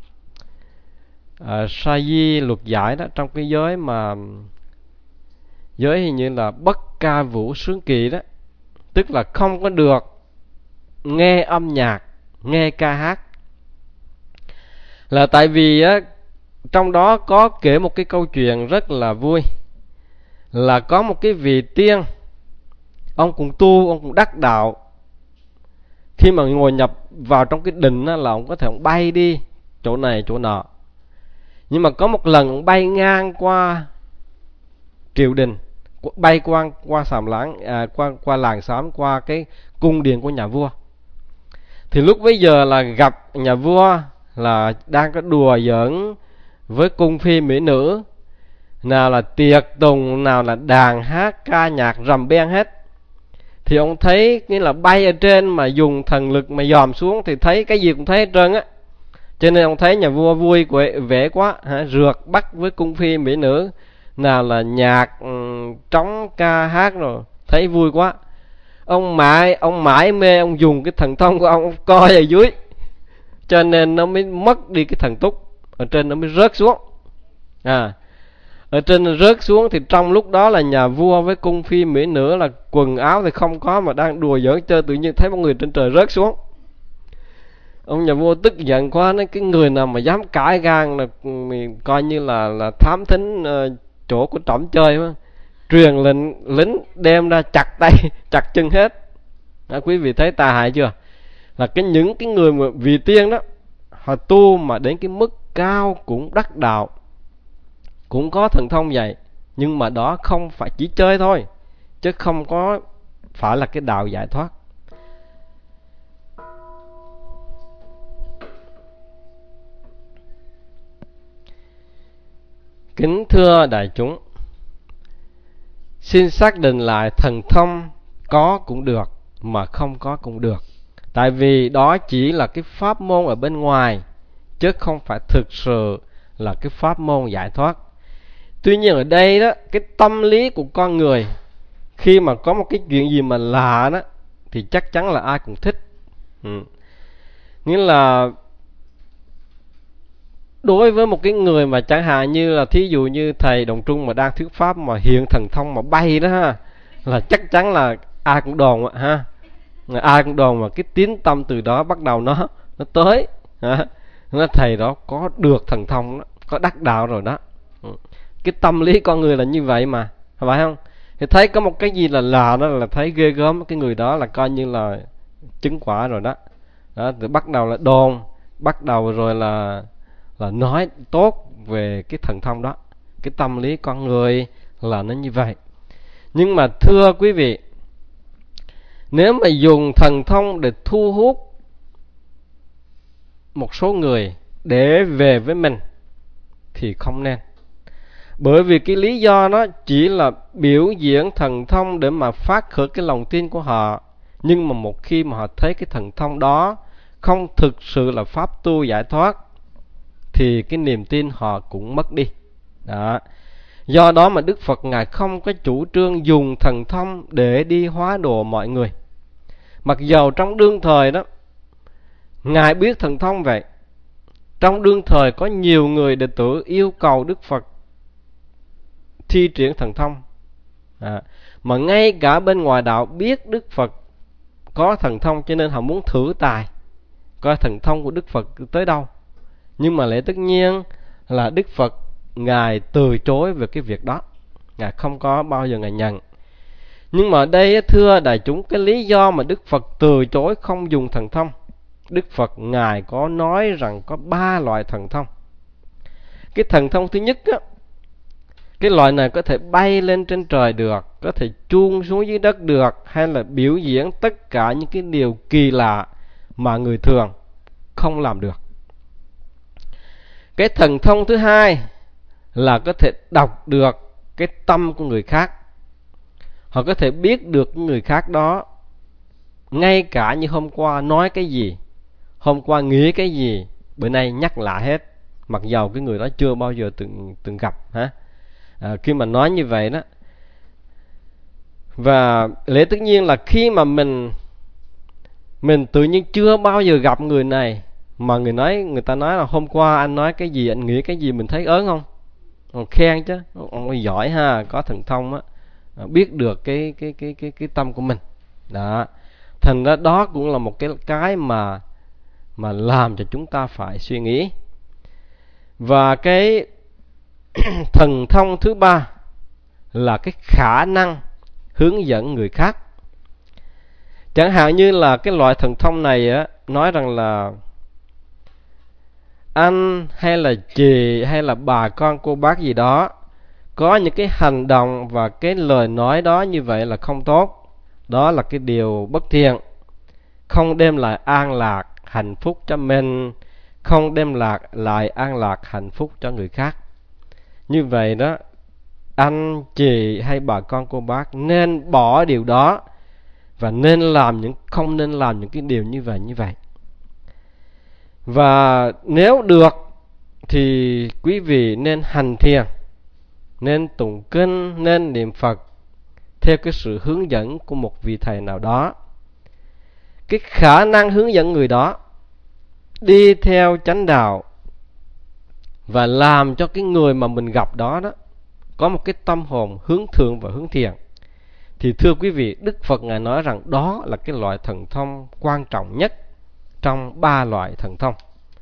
sa di luật giải đó, trong cái giới mà giới hình như là bất ca vũ sướng kỳ đó, tức là không có được nghe âm nhạc, nghe ca hát. Là tại vì á, trong đó có kể một cái câu chuyện rất là vui, là có một cái vị tiên, ông cũng tu, ông cũng đắc đạo. Khi mà ngồi nhập vào trong cái đình á, là ông có thể ông bay đi chỗ này chỗ nọ. Nhưng mà có một lần ông bay ngang qua triều đình, bay qua sàm láng, qua làng xóm, qua cái cung điện của nhà vua. Thì lúc bấy giờ là gặp nhà vua là đang có đùa giỡn với cung phi mỹ nữ, nào là tiệc tùng, nào là đàn hát ca nhạc rầm beng hết. Thì ông thấy như là bay ở trên mà dùng thần lực mà dòm xuống thì thấy cái gì cũng thấy hết trơn á. Cho nên ông thấy nhà vua vui vẻ quá, rượt bắt với cung phi mỹ nữ, nào là nhạc trống ca hát rồi, thấy vui quá. Ông mãi mê, ông dùng cái thần thông của ông coi ở dưới, cho nên nó mới mất đi cái thần túc, ở trên nó mới rớt xuống. ở trên rớt xuống, thì trong lúc đó là nhà vua với cung phi mỹ nữ là quần áo thì không có mà đang đùa giỡn chơi, tự nhiên thấy một người trên trời rớt xuống. Ông nhà vua tức giận quá, nói cái người nào mà dám cãi gan là mình coi như là thám thính chỗ của trỏm chơi mà. Truyền lệnh lính đem ra chặt tay chặt chân hết. Quý vị thấy tà hại chưa? Là những cái người mà vị tiên đó, họ tu mà đến cái mức cao cũng đắc đạo, cũng có thần thông vậy, nhưng mà đó không phải chỉ chơi thôi, chứ không có phải là cái đạo giải thoát. Kính thưa đại chúng, xin xác định lại thần thông có cũng được mà không có cũng được. Tại vì đó chỉ là cái pháp môn ở bên ngoài, chứ không phải thực sự là cái pháp môn giải thoát. Tuy nhiên ở đây đó, cái tâm lý của con người khi mà có một cái chuyện gì mà lạ đó thì chắc chắn là ai cũng thích. Nghĩa là đối với một cái người mà chẳng hạn như là thí dụ như thầy Đồng Trung mà đang thuyết pháp mà hiện thần thông mà bay đó ha, là chắc chắn là ai cũng đồn ha, ai cũng đồn, mà cái tín tâm từ đó bắt đầu nó tới ha. Nó thầy đó có được thần thông đó, có đắc đạo rồi đó. Cái tâm lý con người là như vậy mà, phải không? Thì thấy có một cái gì là lạ đó là thấy ghê gớm, cái người đó là coi như là chứng quả rồi đó. Đó, từ bắt đầu là đồn, bắt đầu rồi là nói tốt về cái thần thông đó. Cái tâm lý con người là nó như vậy. Nhưng mà thưa quý vị, nếu mà dùng thần thông để thu hút một số người để về với mình thì không nên. Bởi vì cái lý do nó chỉ là biểu diễn thần thông để mà phát khởi cái lòng tin của họ. Nhưng mà một khi mà họ thấy cái thần thông đó không thực sự là pháp tu giải thoát thì cái niềm tin họ cũng mất đi. Đó. Do đó mà Đức Phật Ngài không có chủ trương dùng thần thông để đi hóa độ mọi người. Mặc dầu trong đương thời đó Ngài biết thần thông vậy, trong đương thời có nhiều người đệ tử yêu cầu Đức Phật thi triển thần thông. Mà ngay cả bên ngoài đạo biết Đức Phật có thần thông, cho nên họ muốn thử tài coi thần thông của Đức Phật tới đâu. Nhưng mà lẽ tất nhiên là Đức Phật Ngài từ chối về cái việc đó, Ngài không có bao giờ Ngài nhận. Nhưng mà ở đây thưa đại chúng, cái lý do mà Đức Phật từ chối không dùng thần thông, Đức Phật Ngài có nói rằng có 3 loại thần thông. Cái thần thông thứ nhất á, cái loại này có thể bay lên trên trời được, có thể chuông xuống dưới đất được, hay là biểu diễn tất cả những cái điều kỳ lạ mà người thường không làm được. Cái thần thông thứ hai là có thể đọc được cái tâm của người khác. Họ có thể biết được người khác đó, ngay cả như hôm qua nói cái gì, hôm qua nghĩ cái gì, bữa nay nhắc lại hết, mặc dầu cái người đó chưa bao giờ từng gặp ha. Khi mà nói như vậy đó, và lẽ tất nhiên là khi mà mình tự nhiên chưa bao giờ gặp người này, mà người ta nói là hôm qua anh nói cái gì, anh nghĩ cái gì, mình thấy ớn không? Còn khen chứ, ông giỏi ha, có thần thông á, biết được cái tâm của mình. Đó. Thành ra đó cũng là một cái mà làm cho chúng ta phải suy nghĩ. Và cái thần thông thứ ba là cái khả năng hướng dẫn người khác. Chẳng hạn như là cái loại thần thông này á, nói rằng là anh hay là chị hay là bà con cô bác gì đó có những cái hành động và cái lời nói đó như vậy là không tốt, đó là cái điều bất thiện, không đem lại an lạc hạnh phúc cho mình, không đem lại an lạc hạnh phúc cho người khác. Như vậy đó, anh chị hay bà con cô bác nên bỏ điều đó và không nên làm những cái điều như vậy. Và nếu được thì quý vị nên hành thiền, nên tụng kinh, nên niệm Phật theo cái sự hướng dẫn của một vị thầy nào đó. Cái khả năng hướng dẫn người đó đi theo chánh đạo và làm cho cái người mà mình gặp đó có một cái tâm hồn hướng thượng và hướng thiện. Thì thưa quý vị, Đức Phật Ngài nói rằng đó là cái loại thần thông quan trọng nhất trong 3 loại thần thông.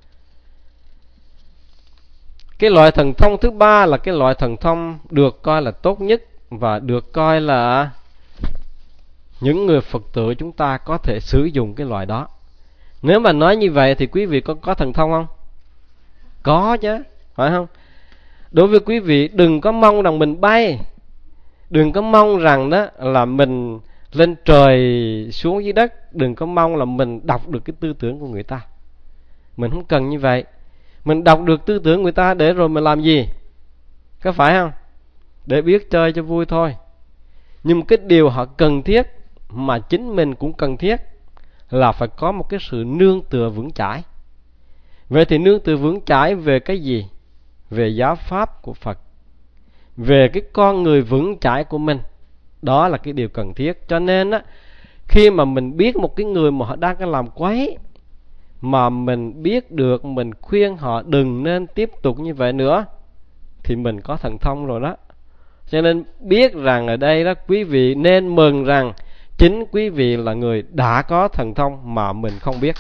Cái loại thần thông thứ 3 là cái loại thần thông được coi là tốt nhất và được coi là những người Phật tử chúng ta có thể sử dụng cái loại đó. Nếu mà nói như vậy thì quý vị có thần thông không? Có chứ, phải không? Đối với quý vị, đừng có mong rằng mình bay, đừng có mong rằng đó là mình lên trời xuống dưới đất, đừng có mong là mình đọc được cái tư tưởng của người ta. Mình không cần như vậy. Mình đọc được tư tưởng người ta để rồi mình làm gì? Có phải không? Để biết chơi cho vui thôi. Nhưng cái điều họ cần thiết mà chính mình cũng cần thiết là phải có một cái sự nương tựa vững chãi. Vậy thì nương tựa vững chãi về cái gì? Về giáo pháp của Phật, về cái con người vững chãi của mình. Đó là cái điều cần thiết. Cho nên á, khi mà mình biết một cái người mà họ đang có làm quấy, mà mình biết được, mình khuyên họ đừng nên tiếp tục như vậy nữa, thì mình có thần thông rồi đó. Cho nên biết rằng ở đây đó, quý vị nên mừng rằng chính quý vị là người đã có thần thông mà mình không biết.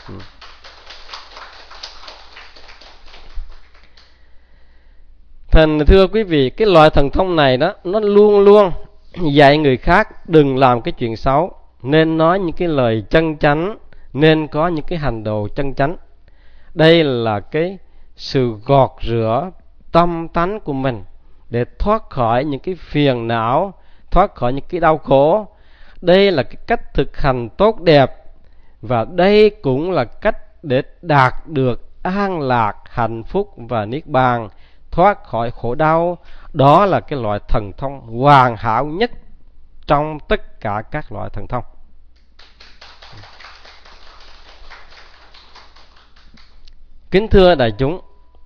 Thành thưa quý vị, cái loại thần thông này đó, nó luôn luôn dạy người khác đừng làm cái chuyện xấu, nên nói những cái lời chân chánh, nên có những cái hành động chân chánh. Đây là cái sự gọt rửa tâm tánh của mình để thoát khỏi những cái phiền não, thoát khỏi những cái đau khổ. Đây là cái cách thực hành tốt đẹp, và đây cũng là cách để đạt được an lạc, hạnh phúc và niết bàn, thoát khỏi khổ đau. Đó là cái loại thần thông hoàn hảo nhất trong tất cả các loại thần thông. Kính thưa đại chúng,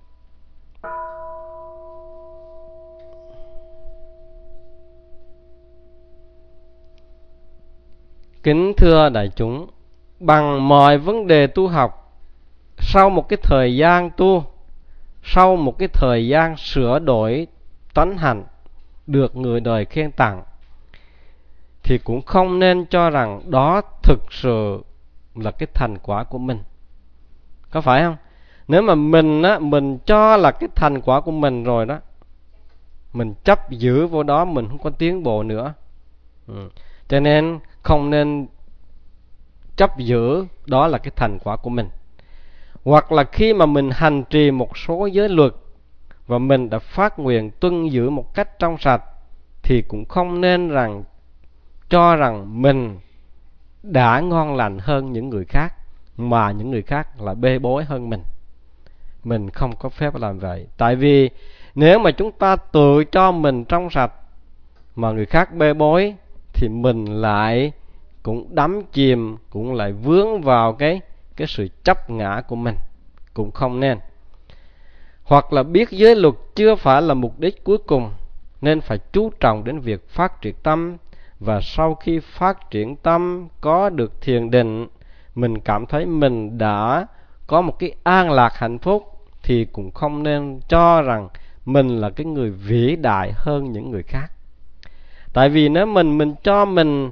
bằng mọi vấn đề tu học, sau một cái thời gian tu, sau một cái thời gian sửa đổi tánh hành, được người đời khen tặng, thì cũng không nên cho rằng đó thực sự là cái thành quả của mình. Có phải không? Nếu mà mình cho là cái thành quả của mình rồi đó, mình chấp giữ vô đó, mình không có tiến bộ nữa. Cho nên không nên chấp giữ đó là cái thành quả của mình. Hoặc là khi mà mình hành trì một số giới luật và mình đã phát nguyện tuân giữ một cách trong sạch, thì cũng không nên cho rằng mình đã ngon lành hơn những người khác, mà những người khác là bê bối hơn mình. Mình không có phép làm vậy. Tại vì nếu mà chúng ta tự cho mình trong sạch mà người khác bê bối, thì mình lại cũng đắm chìm, cũng lại vướng vào cái sự chấp ngã của mình. Cũng không nên. Hoặc là biết giới luật chưa phải là mục đích cuối cùng, nên phải chú trọng đến việc phát triển tâm. Và sau khi phát triển tâm, có được thiền định, mình cảm thấy mình đã có một cái an lạc hạnh phúc, thì cũng không nên cho rằng mình là cái người vĩ đại hơn những người khác. Tại vì nếu mình cho mình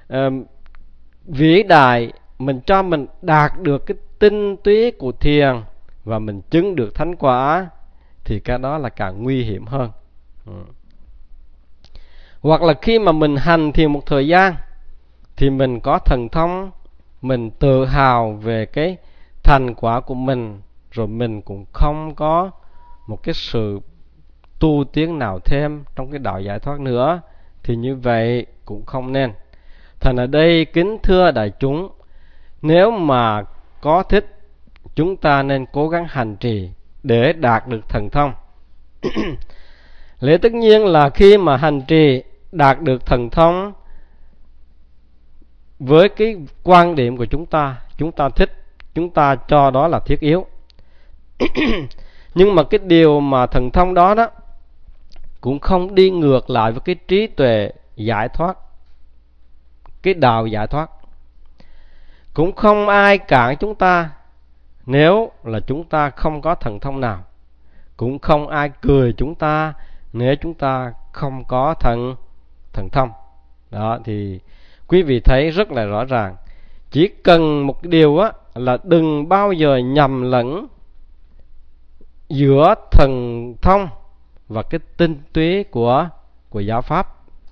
vĩ đại, mình cho mình đạt được cái tinh túy của thiền và mình chứng được thánh quả, thì cái đó là càng nguy hiểm hơn. Hoặc là khi mà mình hành thiền một thời gian thì mình có thần thông, mình tự hào về cái thành quả của mình, rồi mình cũng không có một cái sự tu tiến nào thêm trong cái đạo giải thoát nữa, thì như vậy cũng không nên. Thành ở đây kính thưa đại chúng, nếu mà có thích, chúng ta nên cố gắng hành trì để đạt được thần thông. Lẽ tất nhiên là khi mà hành trì đạt được thần thông, với cái quan điểm của chúng ta thích, chúng ta cho đó là thiết yếu. Nhưng mà cái điều mà thần thông đó cũng không đi ngược lại với cái trí tuệ giải thoát, cái đạo giải thoát. Cũng không ai cản chúng ta nếu là chúng ta không có thần thông nào. Cũng không ai cười chúng ta nếu chúng ta không có thần thông. Đó thì quý vị thấy rất là rõ ràng. Chỉ cần một điều á, là đừng bao giờ nhầm lẫn giữa thần thông và cái tinh túy của giáo pháp.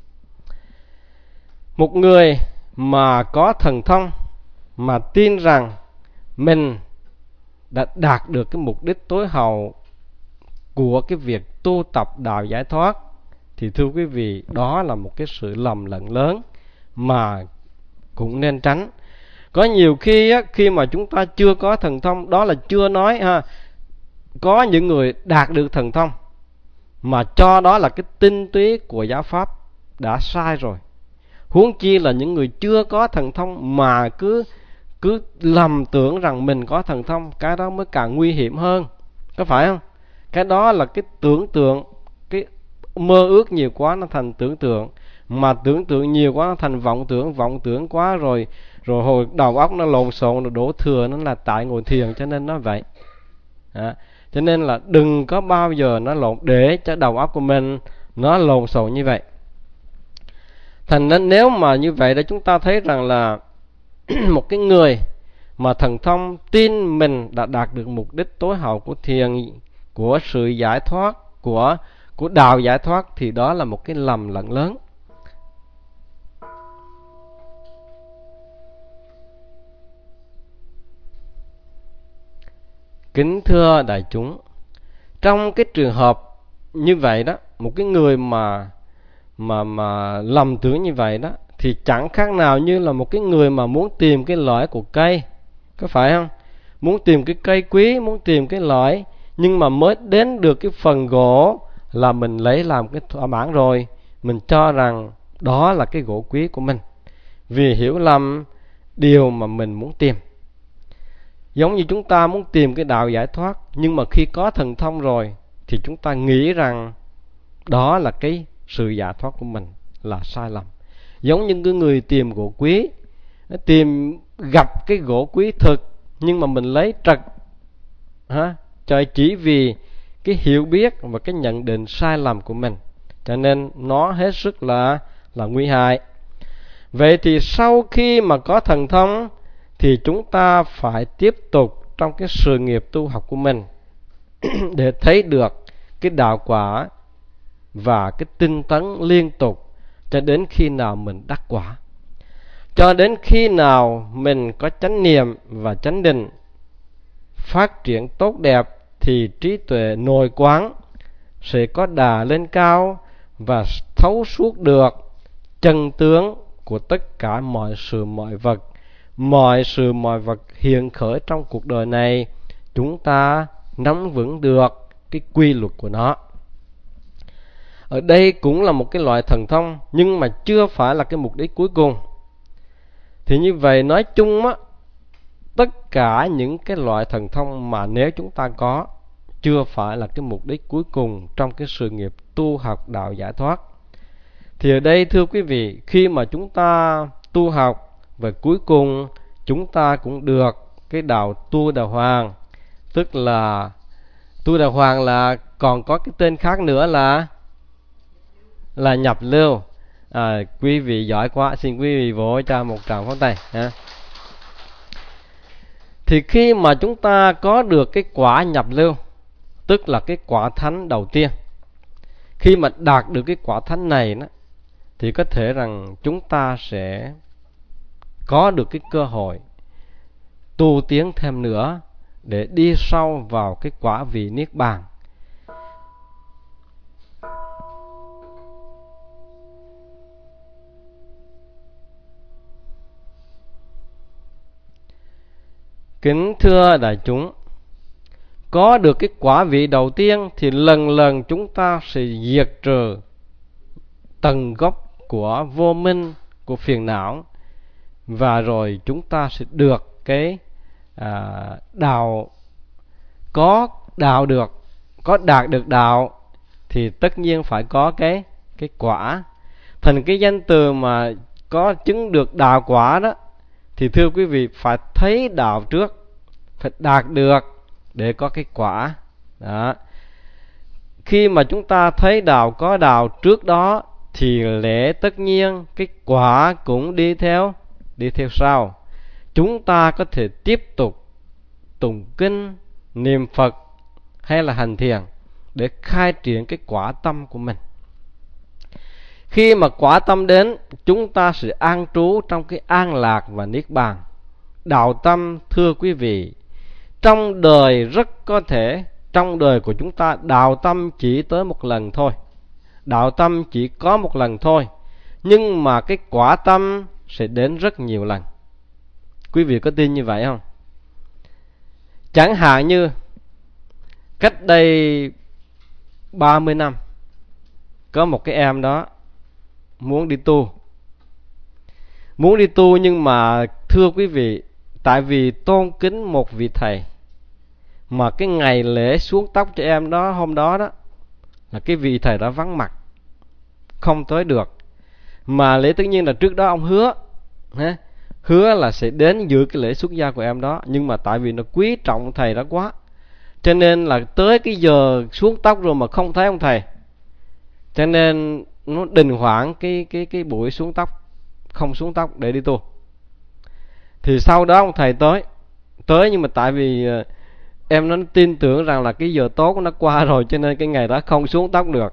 Một người mà có thần thông mà tin rằng mình đã đạt được cái mục đích tối hậu của cái việc tu tập đạo giải thoát, thì thưa quý vị, đó là một cái sự lầm lẫn lớn mà cũng nên tránh. Có nhiều khi á, khi mà chúng ta chưa có thần thông, đó là chưa nói ha, có những người đạt được thần thông mà cho đó là cái tinh túy của giáo pháp đã sai rồi. Huống chi là những người chưa có thần thông mà cứ lầm tưởng rằng mình có thần thông, cái đó mới càng nguy hiểm hơn, có phải không? Cái đó là cái tưởng tượng, cái mơ ước nhiều quá nó thành tưởng tượng, mà tưởng tượng nhiều quá nó thành vọng tưởng quá rồi hồi đầu óc nó lộn xộn, rồi đổ thừa, nó là tại ngồi thiền cho nên nó vậy. Cho nên là đừng có bao giờ nó để cho đầu óc của mình nó lộn xộn như vậy. Thành nên nếu mà như vậy để chúng ta thấy rằng là một cái người mà thần thông tin mình đã đạt được mục đích tối hậu của thiền, của sự giải thoát, của đạo giải thoát, thì đó là một cái lầm lẫn lớn. Kính thưa đại chúng, trong cái trường hợp như vậy đó, một cái người mà lầm tưởng như vậy đó, thì chẳng khác nào như là một cái người mà muốn tìm cái lõi của cây, có phải không? Muốn tìm cái cây quý, muốn tìm cái lõi, nhưng mà mới đến được cái phần gỗ là mình lấy làm cái thỏa mãn rồi, mình cho rằng đó là cái gỗ quý của mình, vì hiểu lầm điều mà mình muốn tìm. Giống như chúng ta muốn tìm cái đạo giải thoát, nhưng mà khi có thần thông rồi thì chúng ta nghĩ rằng đó là cái sự giải thoát của mình, là sai lầm. Giống như cái người tìm gỗ quý, tìm gặp cái gỗ quý thực, nhưng mà mình lấy trật chỉ vì cái hiểu biết và cái nhận định sai lầm của mình, cho nên nó hết sức là nguy hại. Vậy thì sau khi mà có thần thông thì chúng ta phải tiếp tục trong cái sự nghiệp tu học của mình để thấy được cái đạo quả và cái tinh tấn liên tục cho đến khi nào mình đắc quả. Cho đến khi nào mình có chánh niệm và chánh định phát triển tốt đẹp thì trí tuệ nội quán sẽ có đà lên cao và thấu suốt được chân tướng của tất cả mọi sự mọi vật. Mọi sự mọi vật hiện khởi trong cuộc đời này, chúng ta nắm vững được cái quy luật của nó. Ở đây cũng là một cái loại thần thông, nhưng mà chưa phải là cái mục đích cuối cùng. Thì như vậy nói chung á, tất cả những cái loại thần thông mà nếu chúng ta có, chưa phải là cái mục đích cuối cùng trong cái sự nghiệp tu học đạo giải thoát. Thì ở đây thưa quý vị, khi mà chúng ta tu học và cuối cùng chúng ta cũng được cái đạo tu đà hoàng, tức là tu đà hoàng là còn có cái tên khác nữa là nhập lưu. Quý vị giỏi quá, xin quý vị vỗ cho một tràng pháo tay ha. Thì khi mà chúng ta có được cái quả nhập lưu, tức là cái quả thánh đầu tiên, khi mà đạt được cái quả thánh này đó, thì có thể rằng chúng ta sẽ có được cái cơ hội tu tiến thêm nữa để đi sâu vào cái quả vị niết bàn. Kính thưa đại chúng, có được cái quả vị đầu tiên thì lần lần chúng ta sẽ diệt trừ tận gốc của vô minh, của phiền não, và rồi chúng ta sẽ được cái đạo. Có đạt được đạo thì tất nhiên phải có cái quả. Thành cái danh từ mà có chứng được đạo quả đó, thì thưa quý vị, phải thấy đạo trước, phải đạt được để có cái quả đó. khi mà chúng ta thấy đạo có đạo trước đó thì lẽ tất nhiên cái quả cũng đi theo sau. Chúng ta có thể tiếp tục tụng kinh, niệm Phật hay là hành thiền để khai triển cái quả tâm của mình. Khi mà quả tâm đến, chúng ta sẽ an trú trong cái an lạc và niết bàn. Đạo tâm, thưa quý vị, trong đời rất có thể, trong đời của chúng ta, đạo tâm chỉ tới một lần thôi. Đạo tâm chỉ có một lần thôi, nhưng mà cái quả tâm sẽ đến rất nhiều lần. Quý vị có tin như vậy không? Chẳng hạn như cách đây 30 năm, có một cái em đó muốn đi tu. Nhưng mà thưa quý vị, tại vì tôn kính một vị thầy, mà cái ngày lễ xuống tóc cho em đó hôm đó đó là cái vị thầy đó vắng mặt, không tới được. Mà lễ tất nhiên là trước đó ông hứa là sẽ đến dự cái lễ xuất gia của em đó, nhưng mà tại vì nó quý trọng thầy đó quá, cho nên là tới cái giờ xuống tóc rồi mà không thấy ông thầy, cho nên nó đình hoãn cái buổi xuống tóc, không xuống tóc để đi tu. Thì sau đó ông thầy tới nhưng mà tại vì em nó tin tưởng rằng là cái giờ tốt nó qua rồi, cho nên cái ngày đó không xuống tóc được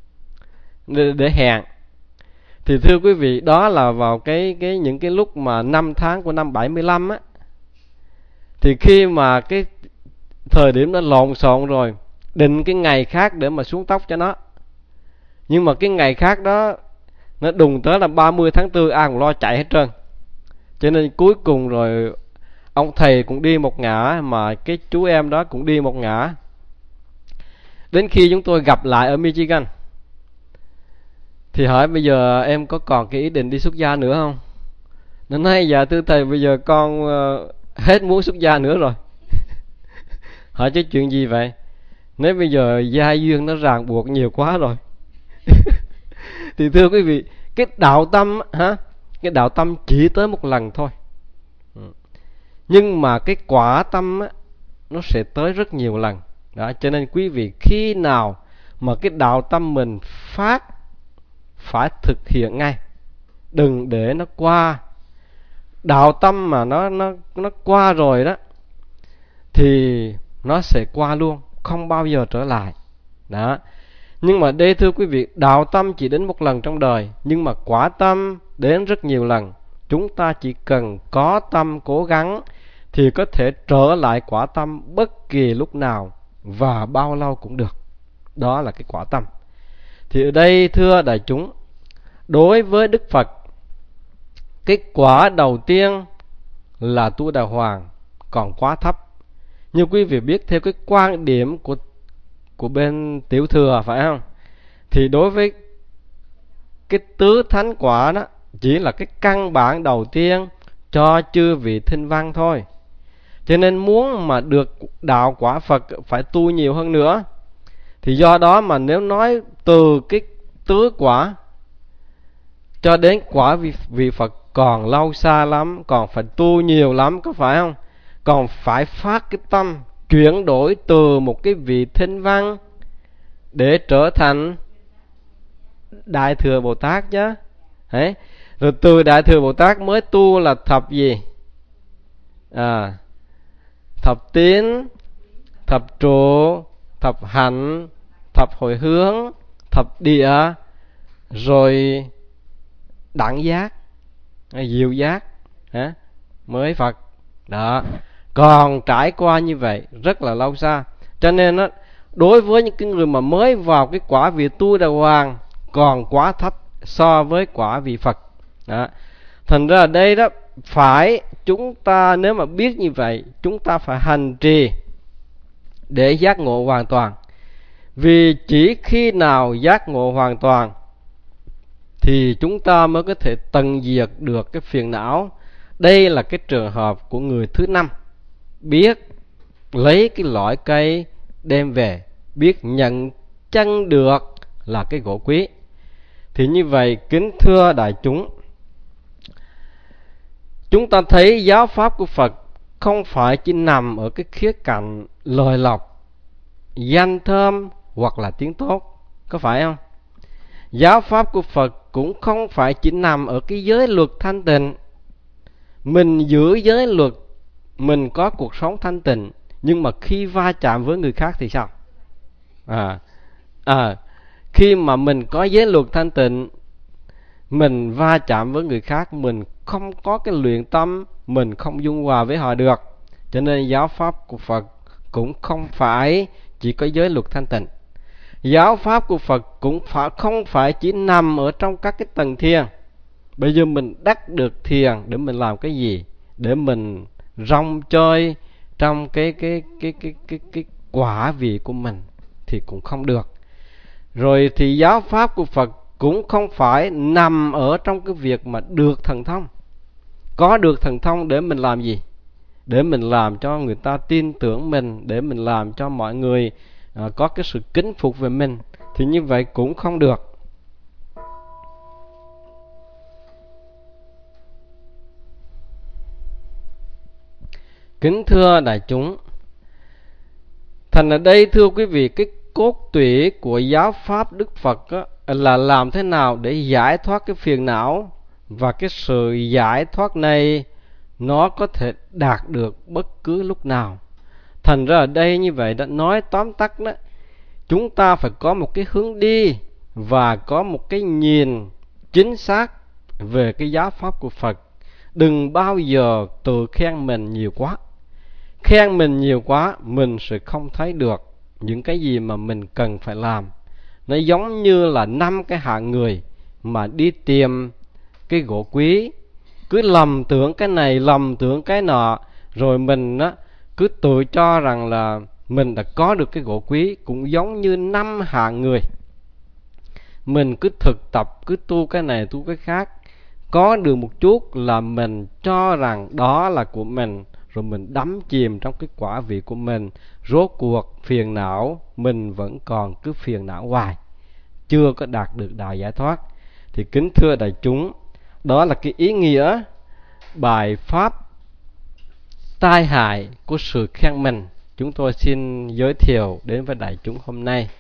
để hẹn. Thì thưa quý vị, đó là vào những cái lúc mà 5 tháng của năm 75 á. Thì khi mà cái thời điểm nó lộn xộn rồi, định cái ngày khác để mà xuống tóc cho nó, nhưng mà cái ngày khác đó nó đùng tới là 30 tháng 4, ai cũng lo chạy hết trơn. Cho nên cuối cùng rồi ông thầy cũng đi một ngả, mà cái chú em đó cũng đi một ngả. Đến khi chúng tôi gặp lại ở Michigan thì hỏi bây giờ em có còn cái ý định đi xuất gia nữa không? Nó nói dạ thưa thầy, bây giờ con hết muốn xuất gia nữa rồi. Hỏi chứ chuyện gì vậy? Nếu bây giờ gia duyên nó ràng buộc nhiều quá rồi. Thì thưa quý vị, cái đạo tâm cái đạo tâm chỉ tới một lần thôi, nhưng mà cái quả tâm nó sẽ tới rất nhiều lần đó. Cho nên quý vị, khi nào mà cái đạo tâm mình phát, phải thực hiện ngay, đừng để nó qua. Đạo tâm mà nó qua rồi đó thì nó sẽ qua luôn, không bao giờ trở lại đó. Nhưng mà đây thưa quý vị, đạo tâm chỉ đến một lần trong đời, nhưng mà quả tâm đến rất nhiều lần. Chúng ta chỉ cần có tâm cố gắng thì có thể trở lại quả tâm bất kỳ lúc nào và bao lâu cũng được. Đó là cái quả tâm. Thì ở đây thưa đại chúng, đối với Đức Phật, cái quả đầu tiên là tu đà hoàng còn quá thấp. Như quý vị biết, theo cái quan điểm của bên tiểu thừa, phải không? Thì đối với cái tứ thánh quả đó chỉ là cái căn bản đầu tiên cho chư vị thinh văn thôi. Cho nên muốn mà được đạo quả Phật phải tu nhiều hơn nữa. Thì do đó mà nếu nói từ cái tứ quả cho đến quả vị Phật còn lâu xa lắm, còn phải tu nhiều lắm, có phải không? Còn phải phát cái tâm chuyển đổi từ một cái vị thinh văn để trở thành Đại Thừa Bồ Tát chứ. Đấy. Rồi từ Đại Thừa Bồ Tát mới tu là thập gì? Thập tín, thập trụ, thập hạnh, thập hồi hướng, thập địa, rồi đẳng giác, diệu giác, mới Phật. Đó. Còn trải qua như vậy rất là lâu xa. Cho nên đó, đối với những cái người mà mới vào cái quả vị tu đà hoàng còn quá thấp so với quả vị Phật. Đó. Thành ra ở đây đó, phải chúng ta nếu mà biết như vậy, chúng ta phải hành trì để giác ngộ hoàn toàn. Vì chỉ khi nào giác ngộ hoàn toàn thì chúng ta mới có thể tận diệt được cái phiền não. Đây là cái trường hợp của người thứ 5, biết lấy cái lõi cây đem về, biết nhận chân được là cái gỗ quý. Thì như vậy, kính thưa đại chúng ta thấy giáo pháp của Phật không phải chỉ nằm ở cái khía cạnh lời lộc, danh thơm, hoặc là tiếng tốt, có phải không? Giáo pháp của Phật cũng không phải chỉ nằm ở cái giới luật thanh tịnh. Mình giữ giới luật, mình có cuộc sống thanh tịnh, nhưng mà khi va chạm với người khác thì sao? Khi mà mình có giới luật thanh tịnh, mình va chạm với người khác, mình không có cái luyện tâm, mình không dung hòa với họ được. Cho nên giáo pháp của Phật cũng không phải chỉ có giới luật thanh tịnh. Giáo pháp của Phật cũng không phải chỉ nằm ở trong các cái tầng thiền. Bây giờ mình đắc được thiền để mình làm cái gì? Để mình rong chơi trong cái quả vị của mình thì cũng không được. Rồi thì giáo pháp của Phật cũng không phải nằm ở trong cái việc mà được thần thông. Có được thần thông để mình làm gì? Để mình làm cho người ta tin tưởng mình, để mình làm cho mọi người có cái sự kính phục về mình, thì như vậy cũng không được. Kính thưa đại chúng, thành ở đây thưa quý vị, cái cốt tủy của giáo pháp Đức Phật là làm thế nào để giải thoát cái phiền não, và cái sự giải thoát này nó có thể đạt được bất cứ lúc nào. Thành ra ở đây như vậy đã nói tóm tắt đó, chúng ta phải có một cái hướng đi và có một cái nhìn chính xác về cái giáo pháp của Phật. Đừng bao giờ tự khen mình nhiều quá. Khen mình nhiều quá, mình sẽ không thấy được những cái gì mà mình cần phải làm. Nó giống như là 5 cái hạng người mà đi tìm cái gỗ quý, cứ lầm tưởng cái này, lầm tưởng cái nọ, rồi mình cứ tự cho rằng là mình đã có được cái gỗ quý. Cũng giống như 5 hạng người, mình cứ thực tập, cứ tu cái này tu cái khác, có được một chút là mình cho rằng đó là của mình, rồi mình đắm chìm trong cái quả vị của mình. Rốt cuộc phiền não mình vẫn còn cứ phiền não hoài, chưa có đạt được đạo giải thoát. Thì kính thưa đại chúng, đó là cái ý nghĩa bài pháp tai hại của sự khen mình chúng tôi xin giới thiệu đến với đại chúng hôm nay.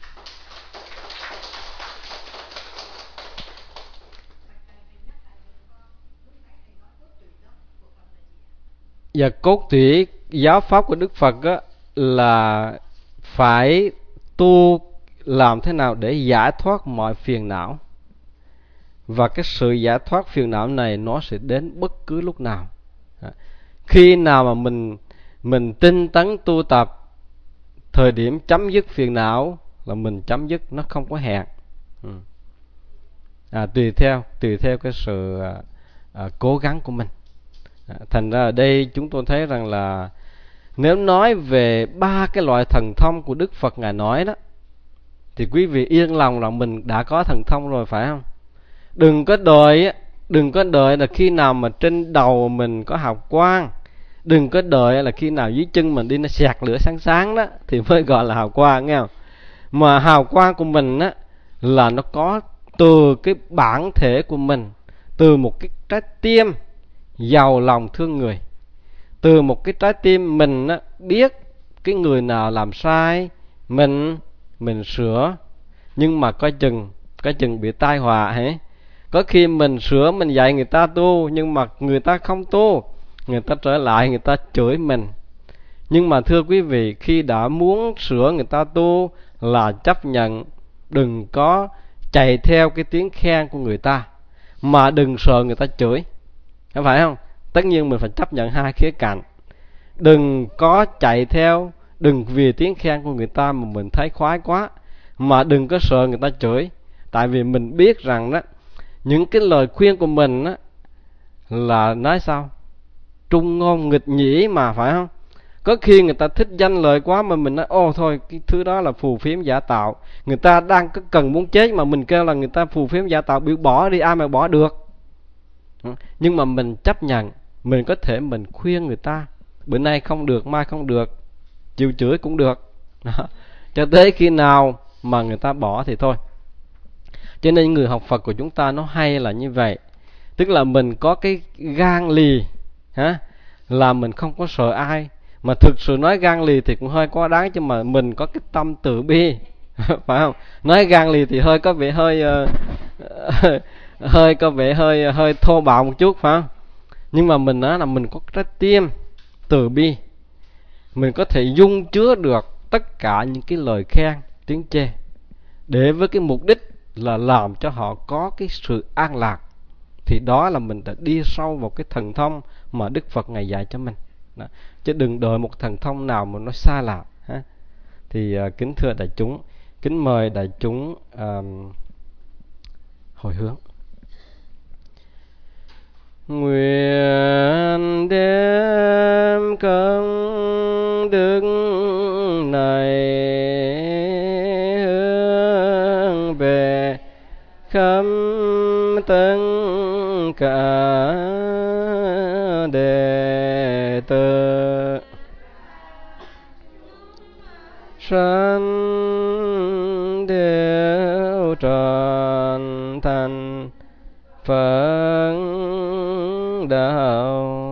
Và cốt tủy giáo pháp của Đức Phật là phải tu làm thế nào để giải thoát mọi phiền não. Và cái sự giải thoát phiền não này nó sẽ đến bất cứ lúc nào. Khi nào mà mình tinh tấn tu tập, thời điểm chấm dứt phiền não là mình chấm dứt, nó không có hẹn. Tùy theo cái sự cố gắng của mình. Thành ra ở đây chúng tôi thấy rằng là nếu nói về 3 cái loại thần thông của Đức Phật Ngài nói đó, thì quý vị yên lòng là mình đã có thần thông rồi, phải không? Đừng có đợi là khi nào mà trên đầu mình có hào quang, đừng có đợi là khi nào dưới chân mình đi nó sạc lửa sáng sáng đó thì mới gọi là hào quang, nghe không? Mà hào quang của mình là nó có từ cái bản thể của mình, từ một cái trái tim giàu lòng thương người, từ một cái trái tim mình biết cái người nào làm sai, mình sửa. Nhưng mà coi chừng bị tai họa hả? Có khi mình sửa, mình dạy người ta tu, nhưng mà người ta không tu, người ta trở lại người ta chửi mình. Nhưng mà thưa quý vị, khi đã muốn sửa người ta tu là chấp nhận, đừng có chạy theo cái tiếng khen của người ta, mà đừng sợ người ta chửi, phải không? Tất nhiên mình phải chấp nhận hai khía cạnh. Đừng có chạy theo, đừng vì tiếng khen của người ta mà mình thấy khoái quá, mà đừng có sợ người ta chửi. Tại vì mình biết rằng đó, những cái lời khuyên của mình là nói sao? Trung ngôn nghịch nhĩ mà, phải không? Có khi người ta thích danh lời quá mà mình nói ô thôi, cái thứ đó là phù phiếm giả tạo. Người ta đang có cần muốn chết mà mình kêu là người ta phù phiếm giả tạo, bị bỏ đi, ai mà bỏ được. Nhưng mà mình chấp nhận, mình có thể mình khuyên người ta, bữa nay không được, mai không được, chiều chửi cũng được đó. Cho tới khi nào mà người ta bỏ thì thôi. Cho nên người học Phật của chúng ta nó hay là như vậy. Tức là mình có cái gan lì là mình không có sợ ai. Mà thực sự nói gan lì thì cũng hơi quá đáng, chứ mà mình có cái tâm từ bi, phải không? Nói gan lì thì hơi có vẻ hơi hơi có vẻ hơi thô bạo một chút, phải không? Nhưng mà mình nói là mình có trái tim từ bi, mình có thể dung chứa được tất cả những cái lời khen tiếng chê, để với cái mục đích là làm cho họ có cái sự an lạc. Thì đó là mình đã đi sâu vào cái thần thông mà Đức Phật Ngài dạy cho mình đó. Chứ đừng đợi một thần thông nào mà nó xa lạ ha. Thì kính thưa đại chúng, kính mời đại chúng hồi hướng. Nguyện đem công đức này hướng về khắp tất cả đệ tử, sanh đều trọn thành Phật đạo.